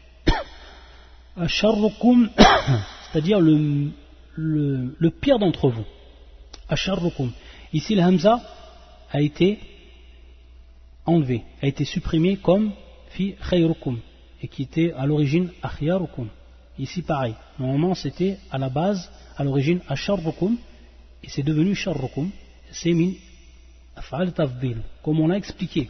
asharrukum c'est-à-dire le, le, le pire d'entre vous. Asharrukum. Ici le hamza a été enlevé, a été supprimé comme fi khayrukum et qui était à l'origine akhyarukum. Ici pareil. Normalement c'était à la base, à l'origine asharrukum et c'est devenu sharrukum. C'est min af'al tafdil, comme on l'a expliqué.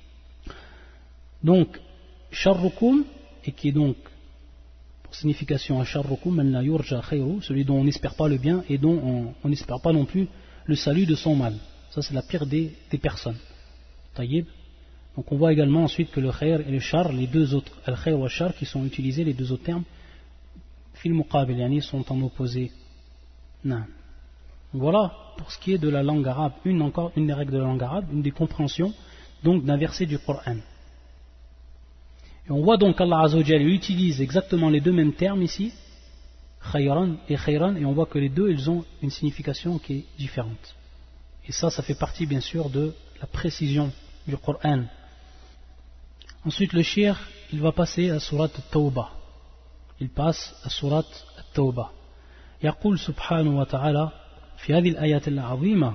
Donc sharrukum et qui est donc signification asharrukum man la yurja khayru, celui dont on n'espère pas le bien et dont on n'espère pas non plus le salut de son mal. Ça c'est la pire des, des personnes. Taïb. Donc on voit également ensuite que le khayr et le shar, les deux autres, al khayr ou al shar qui sont utilisés, les deux autres termes, fil muqabil, yani sont en opposé. Non. Voilà pour ce qui est de la langue arabe, une encore une des règles de la langue arabe, une des compréhensions donc d'un verset du Coran. Et on voit donc qu'Allah Azza wa Jalla utilise exactement les deux mêmes termes ici, khayran et khayran, et on voit que les deux ils ont une signification qui est différente. Et ça, ça fait partie bien sûr de la précision du Coran. Ensuite le shir, il va passer à surat At-Tawbah. Il passe à surat At-Tawbah. يقول سبحانه وتعالى في هذه الآيات العظيمة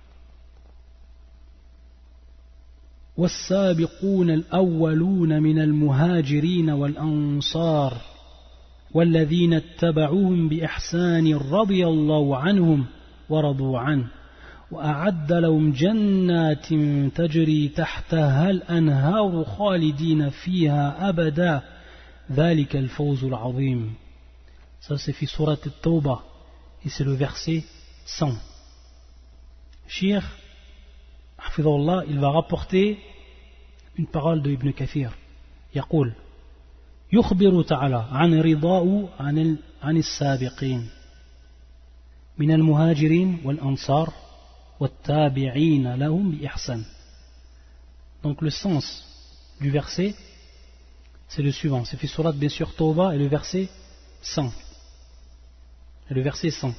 والسابقون الأولون من المهاجرين والأنصار والذين اتبعوهم بإحسان رضي الله عنهم ورضوا عنه وأعد لهم جنات تجري تحتها الأنهار خالدين فيها أبدا ذلك الفوز العظيم. Ça c'est في سورة التوبة et c'est le verset cent. Cheikh Hafidhullah, il va rapporter une parole de Ibn Kathir. يقول يخبر تعالى عن رضاه عن عن السابقين من المهاجرين والأنصار والتابعين لهم بإحسان. Donc le sens du verset c'est le suivant, c'est fait surat bien sûr Tawbah et le verset cent. Et le verset cent.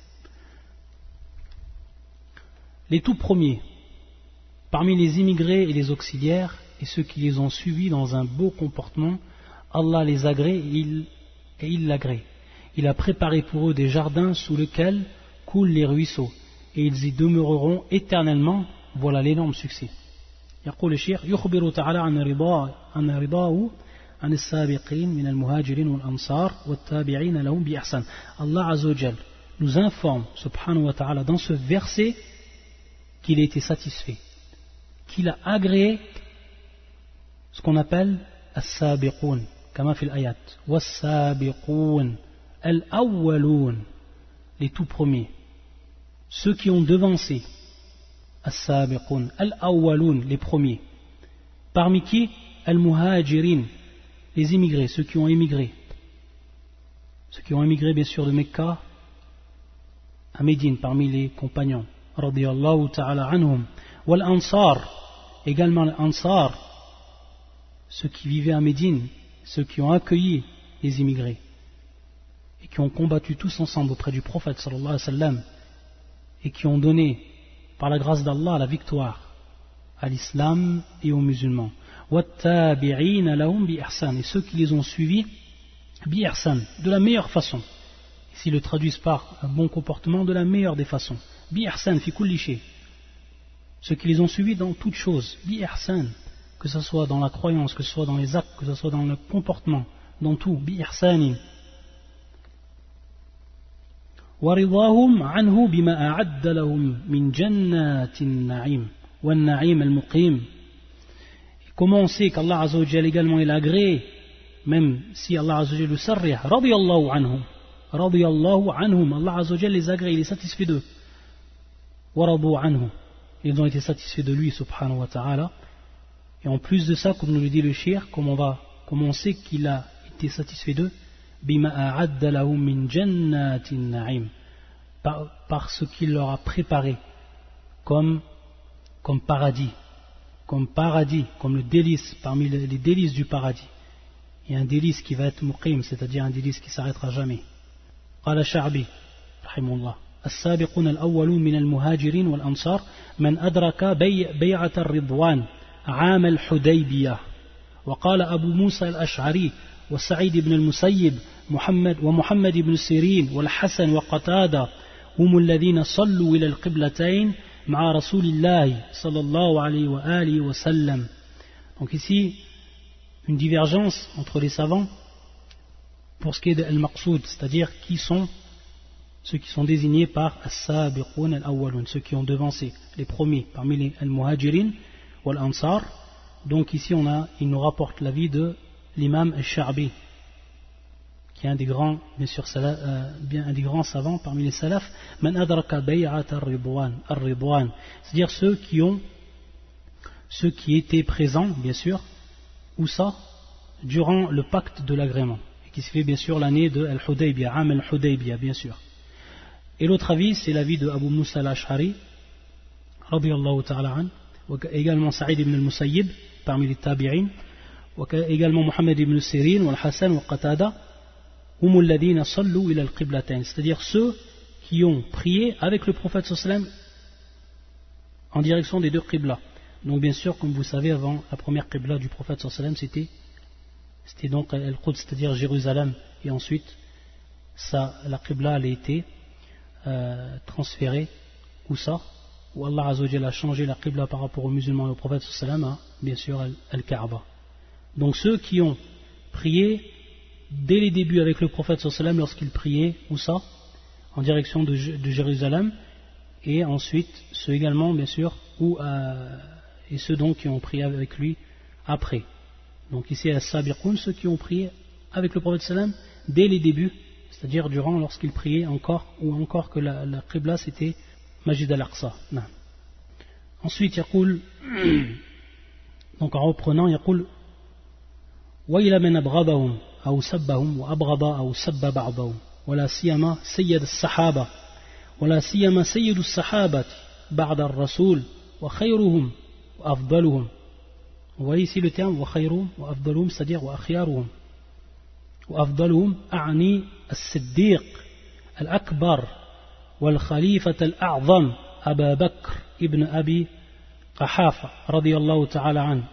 Les tout premiers parmi les immigrés et les auxiliaires et ceux qui les ont suivis dans un beau comportement, Allah les agrée et il, et il l'agrée. Il a préparé pour eux des jardins sous lesquels coulent les ruisseaux et ils y demeureront éternellement. Voilà l'énorme succès. يقول الشيخ يخبر تعالى عن رضاه عن رضاه عن السابقين من المهاجرين والأنصار والتابعين لهم بإحسان. Allah Azza wa Jal nous informe subhanahu wa ta'ala dans ce verset qu'il a été satisfait, qu'il a agréé ce qu'on appelle as-sabiqun kama fil ayat was-sabiqun al-awwalun, les tout premiers, ceux qui ont devancé, as-sabiqun al-awwalun, les premiers, parmi qui al-muhajirin, les immigrés, ceux qui ont émigré, ceux qui ont émigré bien sûr de Mecca à Médine parmi les compagnons, radiyallahu ta'ala anhum, wal ansar, également les ansar, ceux qui vivaient à Médine, ceux qui ont accueilli les immigrés et qui ont combattu tous ensemble auprès du prophète sallallahu alayhi wa sallam et qui ont donné par la grâce d'Allah la victoire à l'islam et aux musulmans. وَالتَّابِعِينَ لَهُمْ بِإِحْسَانٍ, et ceux qui les ont suivis بِإِحْسَانٍ, de la meilleure façon. Ici le traduisent par un bon comportement, de la meilleure des façons. بِإِحْسَانٍ فِي كُلِّ شَيْءٍ, ceux qui les ont suivis dans toutes choses. بِإِحْسَانٍ, que ce soit dans la croyance, que ce soit dans les actes, que ce soit dans le comportement, dans tout. بِإِحْسَانٍ ورضاهم عنه بما أعد لهم من جنات النعيم والنعيم المقيم. Comment on sait qu'Allah Azza wa Jalla également il a agréé, même si Allah Azza wa Jalla le sarrih, radiyallahu anhum, radiyallahu anhum, Allah Azza wa Jalla les agrée, il est satisfait d'eux. Waradu anhu, ils ont été satisfaits de lui subhanahu wa ta'ala. Et en plus de ça, comme nous le dit le shir, comment on va, comment on sait qu'il a été satisfait d'eux, bima a'adda lahum min jannatin na'im, par, par ce qu'il leur a préparé comme, comme paradis, comme paradis, comme le délice, parmi les, les délices du paradis. Il y a un délice qui va être muqim, c'est-à-dire un délice qui s'arrêtera jamais. قال شعبي رحمه الله السابقون الأولون من المهاجرين والأنصار من أدرك بيع بيعة الرضوان عام الحديبية. وقال أبو موسى الأشعري وسعيد بن المسيب محمد ومحمد بن سيرين والحسن وقتادة هم الذين صلوا إلى القبلتين مع رسول الله صلى الله عليه وآله وسلم. Donc ici une divergence entre les savants pour ce qui est de al-maqsoud, c'est-à-dire qui sont ceux qui sont désignés par as-sabiqun al-awwalun, ceux qui ont devancé les premiers parmi les al-muhajirin ou al-ansar. Donc ici on a, il nous rapporte l'avis de l'imam al-Sha'bi, qui est un des grands, bien sûr, euh, bien, un des grands savants parmi les salafs, man adraka bay'at ar-ridwan, ar-ridwan, c'est-à-dire ceux qui ont, ceux qui étaient présents, bien sûr, où ça, durant le pacte de l'agrément, et qui se fait bien sûr l'année de al-Hudaybiyah, Am al-Hudaybiyah, bien sûr. Et l'autre avis, c'est l'avis de Abu Musa al-Ash'ari, radiyallahu ta'ala an, également Sa'id ibn al-Musayyib, parmi les tabi'in, également Muhammad ibn Sirin, Al-Hassan, Qatada, hum alladhina sallu ila al-qiblatayn, c'est-à-dire ceux qui ont prié avec le prophète sallallahu alayhi wa sallam en direction des deux qiblas. Donc bien sûr, comme vous savez, avant la première qibla du prophète sallallahu alayhi wa sallam, c'était c'était donc Al-Quds, c'est-à-dire Jérusalem, et ensuite ça, la qibla elle a été euh, transférée, où ça, où Allah Azza wa Jalla a changé la qibla par rapport aux musulmans et au prophète sallallahu alayhi wa sallam, à, bien sûr Al-Kaaba. Donc ceux qui ont prié dès les débuts avec le prophète sallallahu alayhi wa sallam lorsqu'il priait, où ça, en direction de, de Jérusalem, et ensuite ceux également bien sûr, où, euh, et ceux donc qui ont prié avec lui après. Donc ici as-sabiqun, ceux qui ont prié avec le prophète sallallahu alayhi wa sallam dès les débuts, c'est-à-dire durant lorsqu'il priait encore, ou encore que la, la qibla c'était Majid al-Aqsa. Non. Ensuite يقول donc en reprenant يقول وإلى من أبغضهم أو سبهم وأبغض أو سب بعضهم ولا سيما سيد الصحابة ولا سيما سيد الصحابة بعد الرسول وخيرهم وأفضلهم. Vous voyez ici le terme وخيرهم وأفضلهم, c'est-à-dire وأخيارهم. وأفضلهم أعني الصديق الأكبر والخليفة الأعظم أبا بكر ابن أبي قحافة رضي الله تعالى عنه.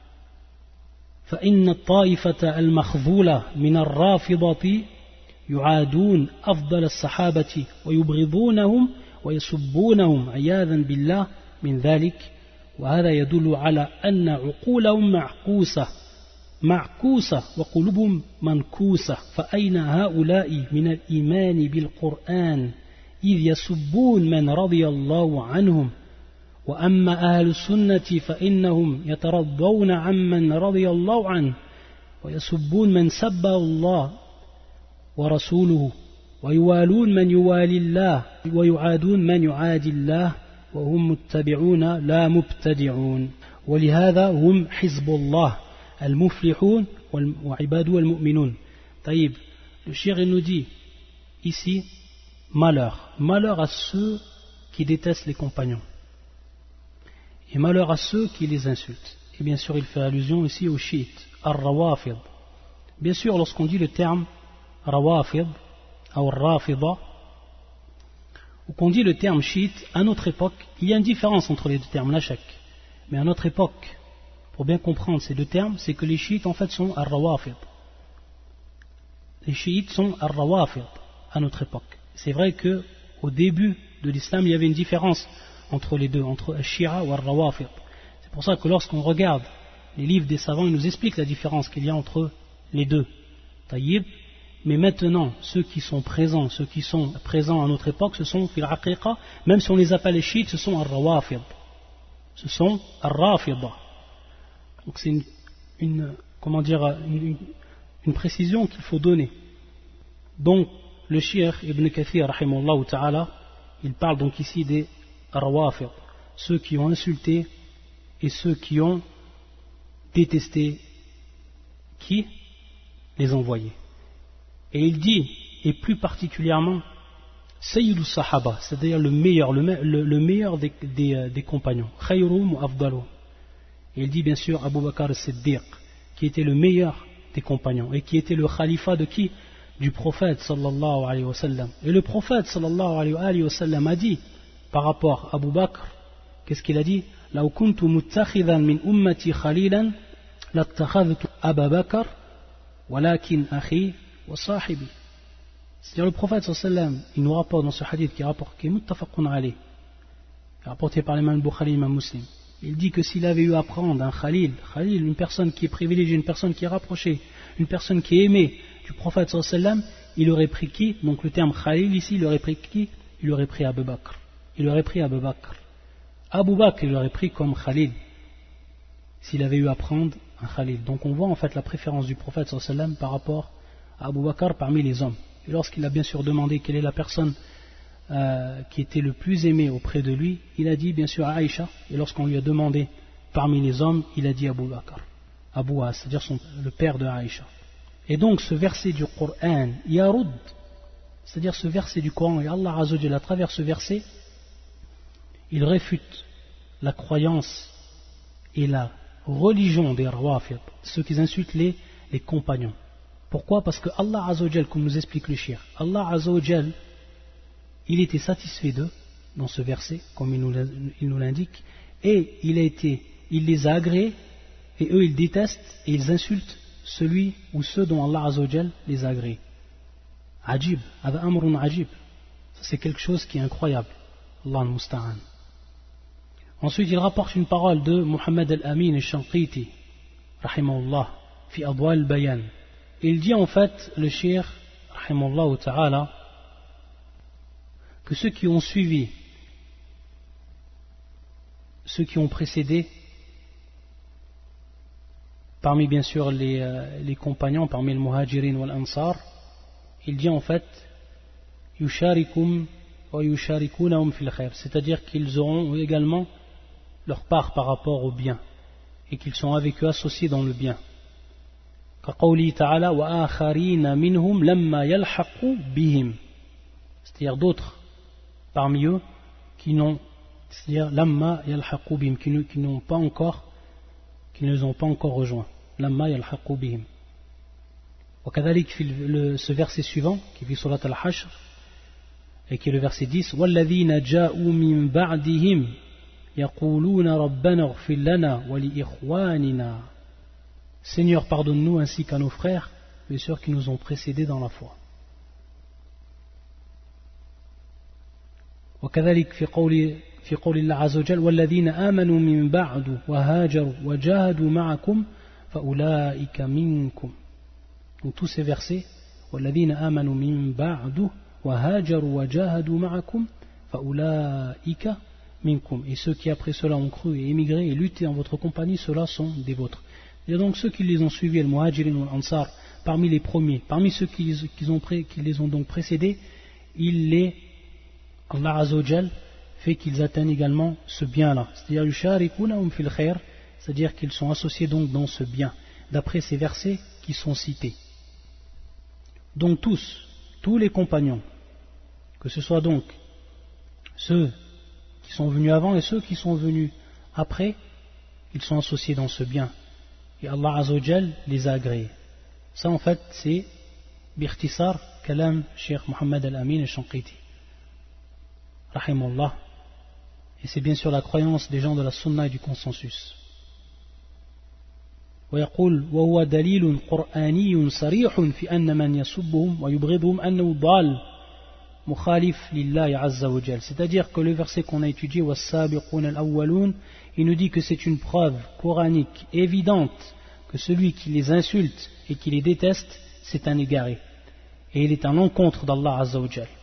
فإن الطائفة المخذولة من الرافضة يعادون أفضل الصحابة ويبغضونهم ويسبونهم عياذا بالله من ذلك، وهذا يدل على أن عقولهم معكوسة معكوسة وقلوبهم منكوسة. فأين هؤلاء من الإيمان بالقرآن إذ يسبون من رضي الله عنهم؟ وأما أهل السنة فإنهم يترضون عمن رضي الله عنه ويسبون من سب الله ورسوله ويوالون من يوالي الله ويعادون من يعادي الله وهم متبعون لا مبتدعون. ولهذا هم حزب الله المفلحون وعباده المؤمنون. طيب, le shir il nous dit ici malheur, malheur à ceux qui détestent les compagnons et malheur à ceux qui les insultent. Et bien sûr il fait allusion ici aux chiites, ar-rawafid. Bien sûr lorsqu'on dit le terme rawafid ou rafida, ou qu'on dit le terme chiite, à notre époque, il y a une différence entre les deux termes, la shak. Mais à notre époque, pour bien comprendre ces deux termes, c'est que les chiites en fait sont ar-rawafid. Les chiites sont ar-rawafid à notre époque. C'est vrai que au début de l'islam, il y avait une différence entre les deux, entre al-shia ou ar-rawafid. C'est pour ça que lorsqu'on regarde les livres des savants, ils nous expliquent la différence qu'il y a entre les deux. Taïb. Mais maintenant, ceux qui sont présents, ceux qui sont présents à notre époque, ce sont fil haqiqa, même si on les appelle les chiites, ce sont ar-rawafid. Ce sont ar-rafida. Donc c'est une, une, comment dire, une, une précision qu'il faut donner. Donc le Cheikh Ibn Kathir, rahimahullah ta'ala, il parle donc ici des rawafid, ceux qui ont insulté et ceux qui ont détesté qui les envoyés. Et il dit, et plus particulièrement, Sayyidus Sahaba, c'est-à-dire le meilleur, le, le, le meilleur des, des, des compagnons, Khayrum ou Afdalum. Et il dit bien sûr Abu Bakr as-Siddiq, qui était le meilleur des compagnons, et qui était le khalifa de qui? Du prophète sallallahu alayhi wa sallam. Et le prophète sallallahu alayhi wa sallam a dit, par rapport à Abu Bakr, qu'est-ce qu'il a dit? Law kuntu muttakhidan min ummati khalilan, lattakhadhtu Abu Bakr, walakin akhi. C'est-à-dire le prophète sallallahu alayhi wa sallam, il nous rapporte dans ce hadith qui est rapporté, qui est muttafaqun alayh, rapporté par l'imam Bukhari et l'imam Muslim. Il dit que s'il avait eu à prendre un khalil, khalil, une personne qui est privilégiée, une personne qui est rapprochée, une personne qui est aimée du prophète sallallahu alayhi wa sallam, il aurait pris qui? Donc le terme khalil ici, il aurait pris qui? Il aurait pris Abu Bakr. Il aurait pris Abu Bakr. Abu Bakr, il aurait pris comme khalil, s'il avait eu à prendre un khalil. Donc on voit en fait la préférence du prophète sallallahu alayhi wa sallam par rapport Abu Bakr parmi les hommes. Et lorsqu'il a bien sûr demandé quelle est la personne euh, qui était le plus aimée auprès de lui, il a dit bien sûr Aïcha. Et lorsqu'on lui a demandé parmi les hommes, il a dit Abu Bakr, Abu As, c'est-à-dire son, le père de Aïcha. Et donc ce verset du Coran, Yarud, c'est-à-dire ce verset du Coran, et Allah Azza wa Jalla, à travers ce verset, il réfute la croyance et la religion des Rawafid, ceux qui insultent les, les compagnons. Pourquoi? Parce que Allah Azza wa Jal, comme nous explique le shir, Allah Azza wa Jal, il était satisfait d'eux dans ce verset, comme il nous, il nous l'indique, et il, a été, il les a agréés, et eux ils détestent et ils insultent celui ou ceux dont Allah Azza wa Jal les a agréés. Ajib, hada amrun ajib, c'est quelque chose qui est incroyable. Allah al-Musta'an. Ensuite il rapporte une parole de Muhammad al-Amin al-Shanqiti, rahimahullah, fi adwa al-bayan. Il dit en fait, le shir, rahimahullah ta'ala, que ceux qui ont suivi, ceux qui ont précédé, parmi bien sûr les, euh, les compagnons, parmi le muhajirin wal ansar, il dit en fait, yusharikum wa yusharikunahum fil khair, c'est-à-dire qu'ils auront également leur part par rapport au bien, et qu'ils sont avec eux associés dans le bien. كقوله تعالى وآخرين منهم لما يلحقوا بهم, c'est-à-dire d'autres parmi eux qui n'ont, c'est-à-dire لما يلحقوا بهم, qui n'ont pas encore, qui ne les ont pas encore rejoints. لما يلحقوا بهم. وكذلك في le, ce verset suivant qui est surat al-Hashr et qui est le verset dix, والذين جاءوا من بعدهم يقولون ربنا اغفر لنا ولإخواننا. Seigneur, pardonne-nous ainsi qu'à nos frères, bien sûr, qui nous ont précédés dans la foi. وكذلك في قول في قول الله عز وجل والذين آمنوا من بعد وهاجروا وجاهدوا معكم فأولئك منكم. Donc tous ces versets والذين آمنوا من بعد وهاجروا وجاهدوا معكم فأولئك منكم. Et ceux qui après cela ont cru et émigré et lutté en votre compagnie, ceux-là sont des vôtres. Et donc ceux qui les ont suivis, le muhajirin ou l'ansar, parmi les premiers, parmi ceux qui, qui, ont pré, qui les ont donc précédés, il les, Allah Azza wa Jal fait qu'ils atteignent également ce bien-là. C'est-à-dire yusharikuna fil khair, c'est-à-dire qu'ils sont associés donc dans ce bien, d'après ces versets qui sont cités. Donc tous, tous les compagnons, que ce soit donc ceux qui sont venus avant et ceux qui sont venus après, ils sont associés dans ce bien. Et Allah Azza wa Jal les a agréés. Ça en fait c'est bikhtisar kalam Cheikh Mohammed Al-Amin Al-Shanqiti rahimahullah. Et c'est bien sûr la croyance des gens de la sunna et du consensus. ويقول وهو دليل قرآني صريح في أن من يسبهم ويبغضهم أنه ضال مخالف لله عز وجل. C'est-à-dire que le verset qu'on a étudié والسابقون الأولون, il nous dit que c'est une preuve coranique évidente que celui qui les insulte et qui les déteste, c'est un égaré. Et il est à l'encontre d'Allah Azza wa Jal.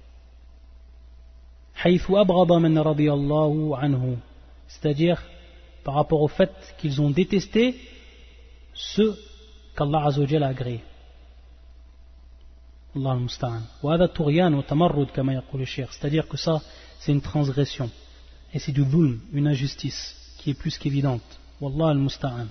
حيث أبغض من رضي الله عنه, c'est-à-dire par rapport au fait qu'ils ont détesté ceux qu'Allah Azza wa Jal a agréés. Allah al-Musta'an. وهذا طغيان وتمرد كما يقول الشيخ, c'est-à-dire que ça c'est une transgression et c'est du dhulm, une injustice qui est plus qu'évidente. Wallah al-Musta'an.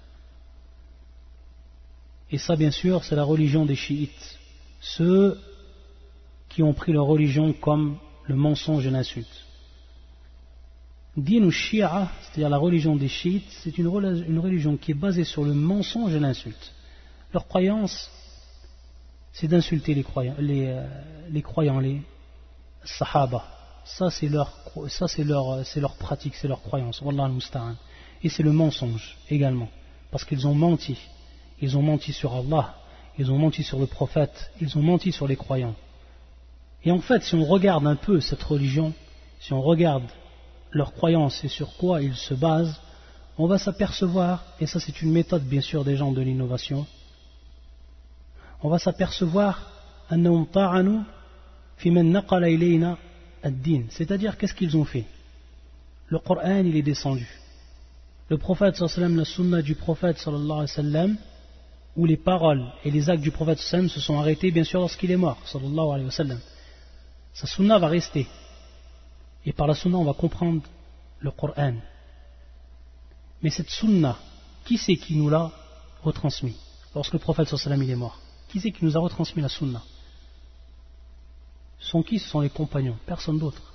Et ça bien sûr c'est la religion des chiites, ceux qui ont pris leur religion comme le mensonge et l'insulte. Din ou Shia, c'est-à-dire la religion des chiites, c'est une religion qui est basée sur le mensonge et l'insulte. Leur croyance, c'est d'insulter les croyants, les, euh, les croyants, les sahaba. Ça c'est leur, ça c'est leur, c'est leur pratique, c'est leur croyance. Wallah al-Musta'an. Et c'est le mensonge également, parce qu'ils ont menti. Ils ont menti sur Allah, ils ont menti sur le prophète, ils ont menti sur les croyants. Et en fait, si on regarde un peu cette religion, si on regarde leurs croyances et sur quoi ils se basent, on va s'apercevoir, et ça c'est une méthode bien sûr des gens de l'innovation, on va s'apercevoir c'est-à-dire qu'est-ce qu'ils ont fait. Le Coran il est descendu, le prophète sallallahu alayhi wa sallam, la sunna du prophète sallallahu alayhi wa sallam, où les paroles et les actes du prophète sallallahu alayhi wa sallam se sont arrêtés bien sûr lorsqu'il est mort sallallahu alayhi wa sallam. Sa sunna va rester. Et par la sunna, on va comprendre le Coran. Mais cette sunna, qui c'est qui nous l'a retransmis lorsque le prophète sallallahu alayhi wa sallam il est mort? Qui c'est qui nous a retransmis la sunna? Ce sont qui? Ce sont les compagnons, personne d'autre.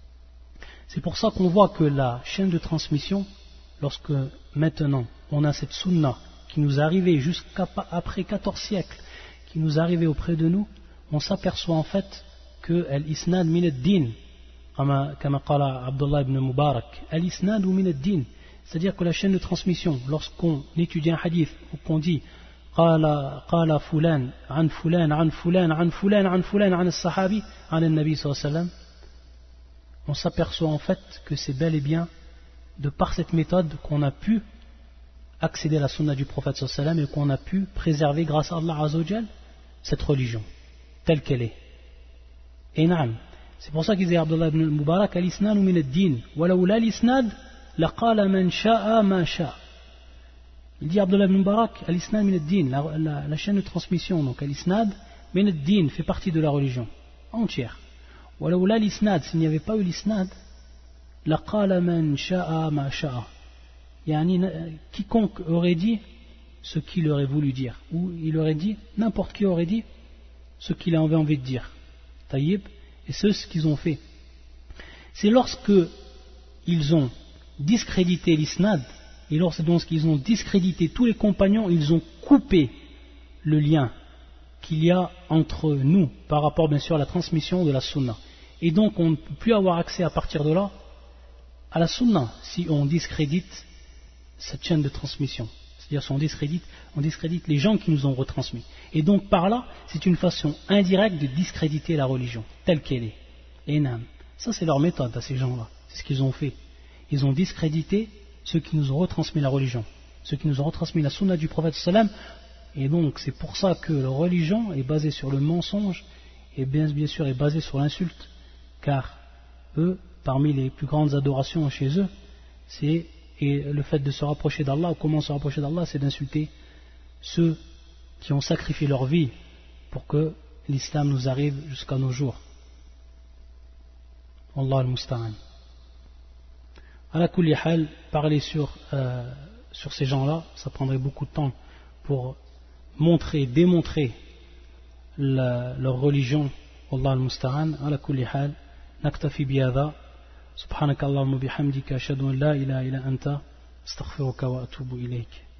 C'est pour ça qu'on voit que la chaîne de transmission, lorsque maintenant on a cette sunna qui nous est arrivée jusqu'après quatorze siècles, qui nous est arrivée auprès de nous, on s'aperçoit en fait que al-isnad min ad-din, comme qala Abdullah ibn Mubarak, al-isnad min ad-din, c'est-à-dire que la chaîne de transmission, lorsqu'on étudie un hadith ou qu'on dit qala qala fulan an fulan an fulan an fulan an fulan an as-sahabi an an-nabi sallallahu alayhi wa sallam, on s'aperçoit en fait que c'est bel et bien de par cette méthode qu'on a pu accéder à la sunna du prophète sallallahu alayhi wa sallam et qu'on a pu préserver grâce à Allah Azza wa Jal cette religion telle qu'elle est. Et naam, c'est pour ça qu'il disait Abdullah ibn Mubarak al-isnad min ad-din wa lawla al-isnad laqala man sha'a ma sha'a. Il dit Abdullah ibn Mubarak al-isnad min ad-din, la, la, la chaîne de transmission, donc al-isnad min ad-din fait partie de la religion entière. Wa lawla al-isnad, s'il n'y avait pas eu l'isnad, laqala man sha'a ma sha'a. Yani, quiconque aurait dit ce qu'il aurait voulu dire, ou il aurait dit, n'importe qui aurait dit ce qu'il avait envie de dire. Taïb, et c'est ce qu'ils ont fait. C'est lorsque ils ont discrédité l'isnad, et lorsqu'ils ont discrédité tous les compagnons, ils ont coupé le lien qu'il y a entre nous par rapport bien sûr à la transmission de la sunna. Et donc on ne peut plus avoir accès à partir de là à la sunna si on discrédite cette chaîne de transmission. C'est-à-dire si on discrédite, on discrédite les gens qui nous ont retransmis. Et donc par là, c'est une façon indirecte de discréditer la religion, telle qu'elle est. Et non, ça c'est leur méthode à ces gens-là, c'est ce qu'ils ont fait. Ils ont discrédité ceux qui nous ont retransmis la religion, ceux qui nous ont retransmis la sunna du prophète sallam. Et donc c'est pour ça que leur religion est basée sur le mensonge et bien, bien sûr est basée sur l'insulte. Car eux, parmi les plus grandes adorations chez eux, c'est et le fait de se rapprocher d'Allah, ou comment se rapprocher d'Allah, c'est d'insulter ceux qui ont sacrifié leur vie pour que l'islam nous arrive jusqu'à nos jours. Allah al-Musta'an. Ala kulli hal, parler sur, euh, sur ces gens-là, ça prendrait beaucoup de temps pour montrer, démontrer la, leur religion. Wallah al-musta'an. Ala kulli hal. Naktafi bihadha. Subhanakallahumma bihamdika ashhadu an la ilaha illa anta astaghfiruka wa atubu ilayk.